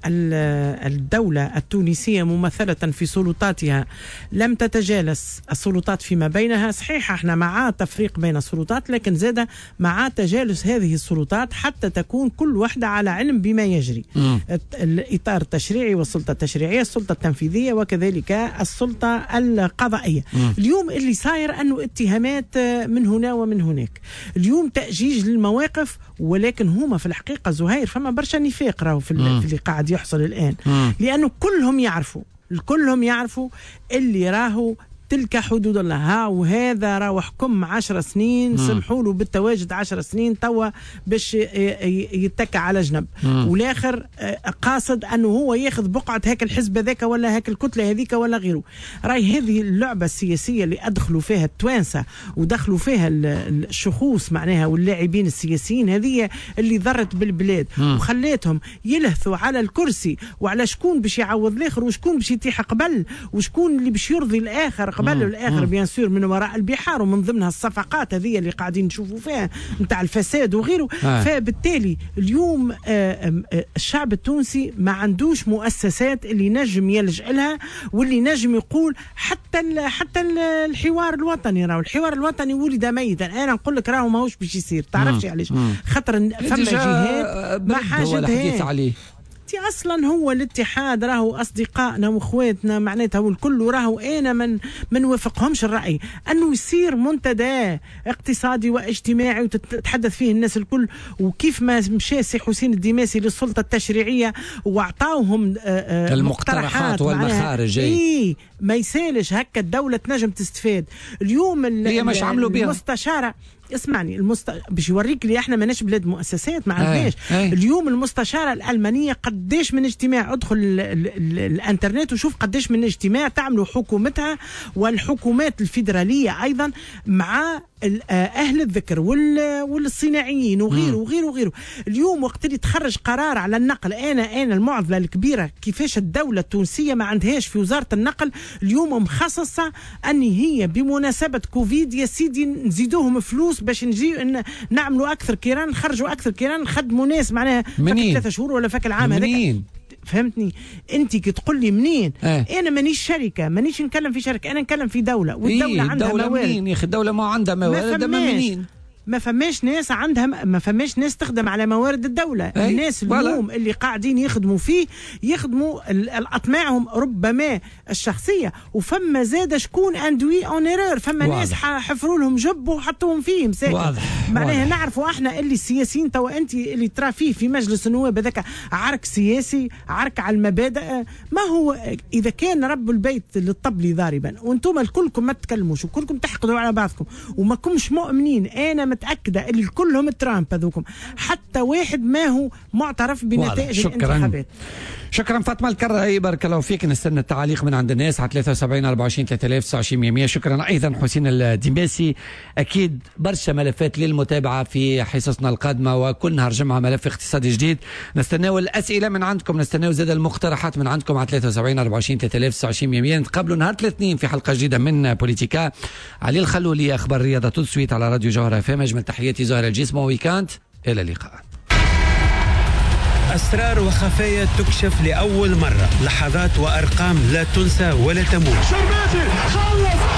الدولة التونسية ممثلة في سلطاتها لم تتجالس السلطات فيما بينها، صحيح احنا مع تفريق بين السلطات لكن زاد مع تجالس هذه السلطات حتى تكون كل واحدة على علم بما يجري. م. الإطار التشريعي والسلطة التشريعية، السلطة التنفيذية وكذلك السلطة القضائية. م. اليوم اللي صاير أنه اتهامات من هنا ومن هناك، اليوم تأجيج للمواقف، ولكن هما في الحقيقة زهير فما برشا نفاق راهو في, في اللي قاعد يحصل الآن. مم. لأنه كلهم يعرفوا كلهم يعرفوا اللي راهو تلك حدود الله. ها وهذا راهو حكم عشر سنين، سمحوا له بالتواجد عشر سنين توا باش يتكى على جنب، والاخر قاصد انه هو ياخذ بقعه هاك الحزب هذاك ولا هاك الكتله هذيك ولا غيره. راي هذه اللعبه السياسيه اللي ادخلوا فيها التوانسه ودخلوا فيها الشخوص معناها واللاعبين السياسيين هذه اللي ضرت بالبلاد م. وخليتهم يلهثوا على الكرسي وعلى شكون باش يعوض الاخر وشكون باش يتيح قبل وشكون اللي باش يرضي الاخر قبل الاخر بيان سور من وراء البحار ومن ضمنها الصفقات هذه اللي قاعدين نشوفوا فيها نتاع الفساد وغيره. آه. فبالتالي اليوم الشعب التونسي ما عندوش مؤسسات اللي نجم يلجأ لها واللي نجم يقول حتى ال حتى ال الحوار الوطني. راهو الحوار الوطني ولد ميتا. انا نقول لك راهو ماهوش باش يصير. تعرفش علاش؟ خاطر فما جهات ما حاجتها اصلا هو الاتحاد راهو اصدقائنا واخواتنا معناتها والكل راهو انا من من وافقهمش الراي انه يصير منتدى اقتصادي واجتماعي وتتحدث فيه الناس الكل. وكيف ما مشى سي حسين الدماسي للسلطه التشريعيه واعطاوهم المقترحات والمخارج اي ما يسالش هكا الدوله تنجم تستفاد. اليوم هي مش عملوا بها المستشاره اسمعني المست... باش يوريك لي احنا ماناش بلاد مؤسسات ما عندناش. اليوم المستشاره الالمانيه قديش من اجتماع ادخل ال ال ال الانترنت وشوف قديش من اجتماع تعملوا حكومتها والحكومات الفيدراليه ايضا مع اهل الذكر والصناعيين وغيره وغيره وغيره. اليوم وقت اللي تخرج قرار على النقل انا انا المعضله الكبيره كيفاش الدوله التونسيه ما عندهاش في وزاره النقل اليوم مخصصه ان هي بمناسبه كوفيد يا سيدي نزيدوهم فلوس باش نجي نعملوا اكثر كيران نخرجوا اكثر كيران نخدموا ناس معناها فك ثلاثة شهور ولا فك العام هذاك. فهمتني انت كي تقول لي منين؟ آه. انا مانيش شركه مانيش نتكلم في شركه انا نتكلم في دوله والدوله إيه عندها موارد. منين يا اخي الدوله ما عندها موارد ما منين ما فماش ناس عندها ما فماش ناس تخدم على موارد الدولة. الناس اليوم اللي قاعدين يخدموا فيه يخدموا الأطماعهم ربما الشخصية، وفما زاد شكون اندوي اون ايرور، فما واضح. ناس حفروا لهم جب وحطوهم فيه مساكن. معناها نعرفوا احنا اللي السياسيين توا انت اللي ترى فيه في مجلس النواب هذاك عرك سياسي، عرك على المبادئ. ما هو اذا كان رب البيت للطبل ضاربا وانتم الكلكم ما تتكلموش وكلكم تحقدوا على بعضكم وما كمش مؤمنين، انا متاكده اللي كلهم ترامب هذوكم حتى واحد ما هو معترف بنتائج الانتخابات. شكرا فاطمه الكرهي، بارك الله فيك. نستنى التعاليق من عند الناس على ثلاثة وسبعين أربعة وعشرين ثلاثة آلاف وتسعة وعشرين مية. شكرا ايضا حسين الدماسي. اكيد برشا ملفات للمتابعه في حصصنا القادمه، وكل نهار جمعه ملف اقتصادي جديد. نستناو الاسئله من عندكم، نستناو زاد المقترحات من عندكم على ثلاثة وسبعين أربعة وعشرين ثلاثة آلاف وتسعة وعشرين مية. نتقابلوا نهار الاثنين في حلقه جديده من بوليتيكا. علي الخلولي اخبار الرياضه تو سويت على راديو جوهره اف ام. اجمل تحياتي زهر الجسم ويكاند، الى اللقاء. أسرار وخفايا تكشف لأول مرة، لحظات وأرقام لا تنسى ولا تموت. شرباتي خلص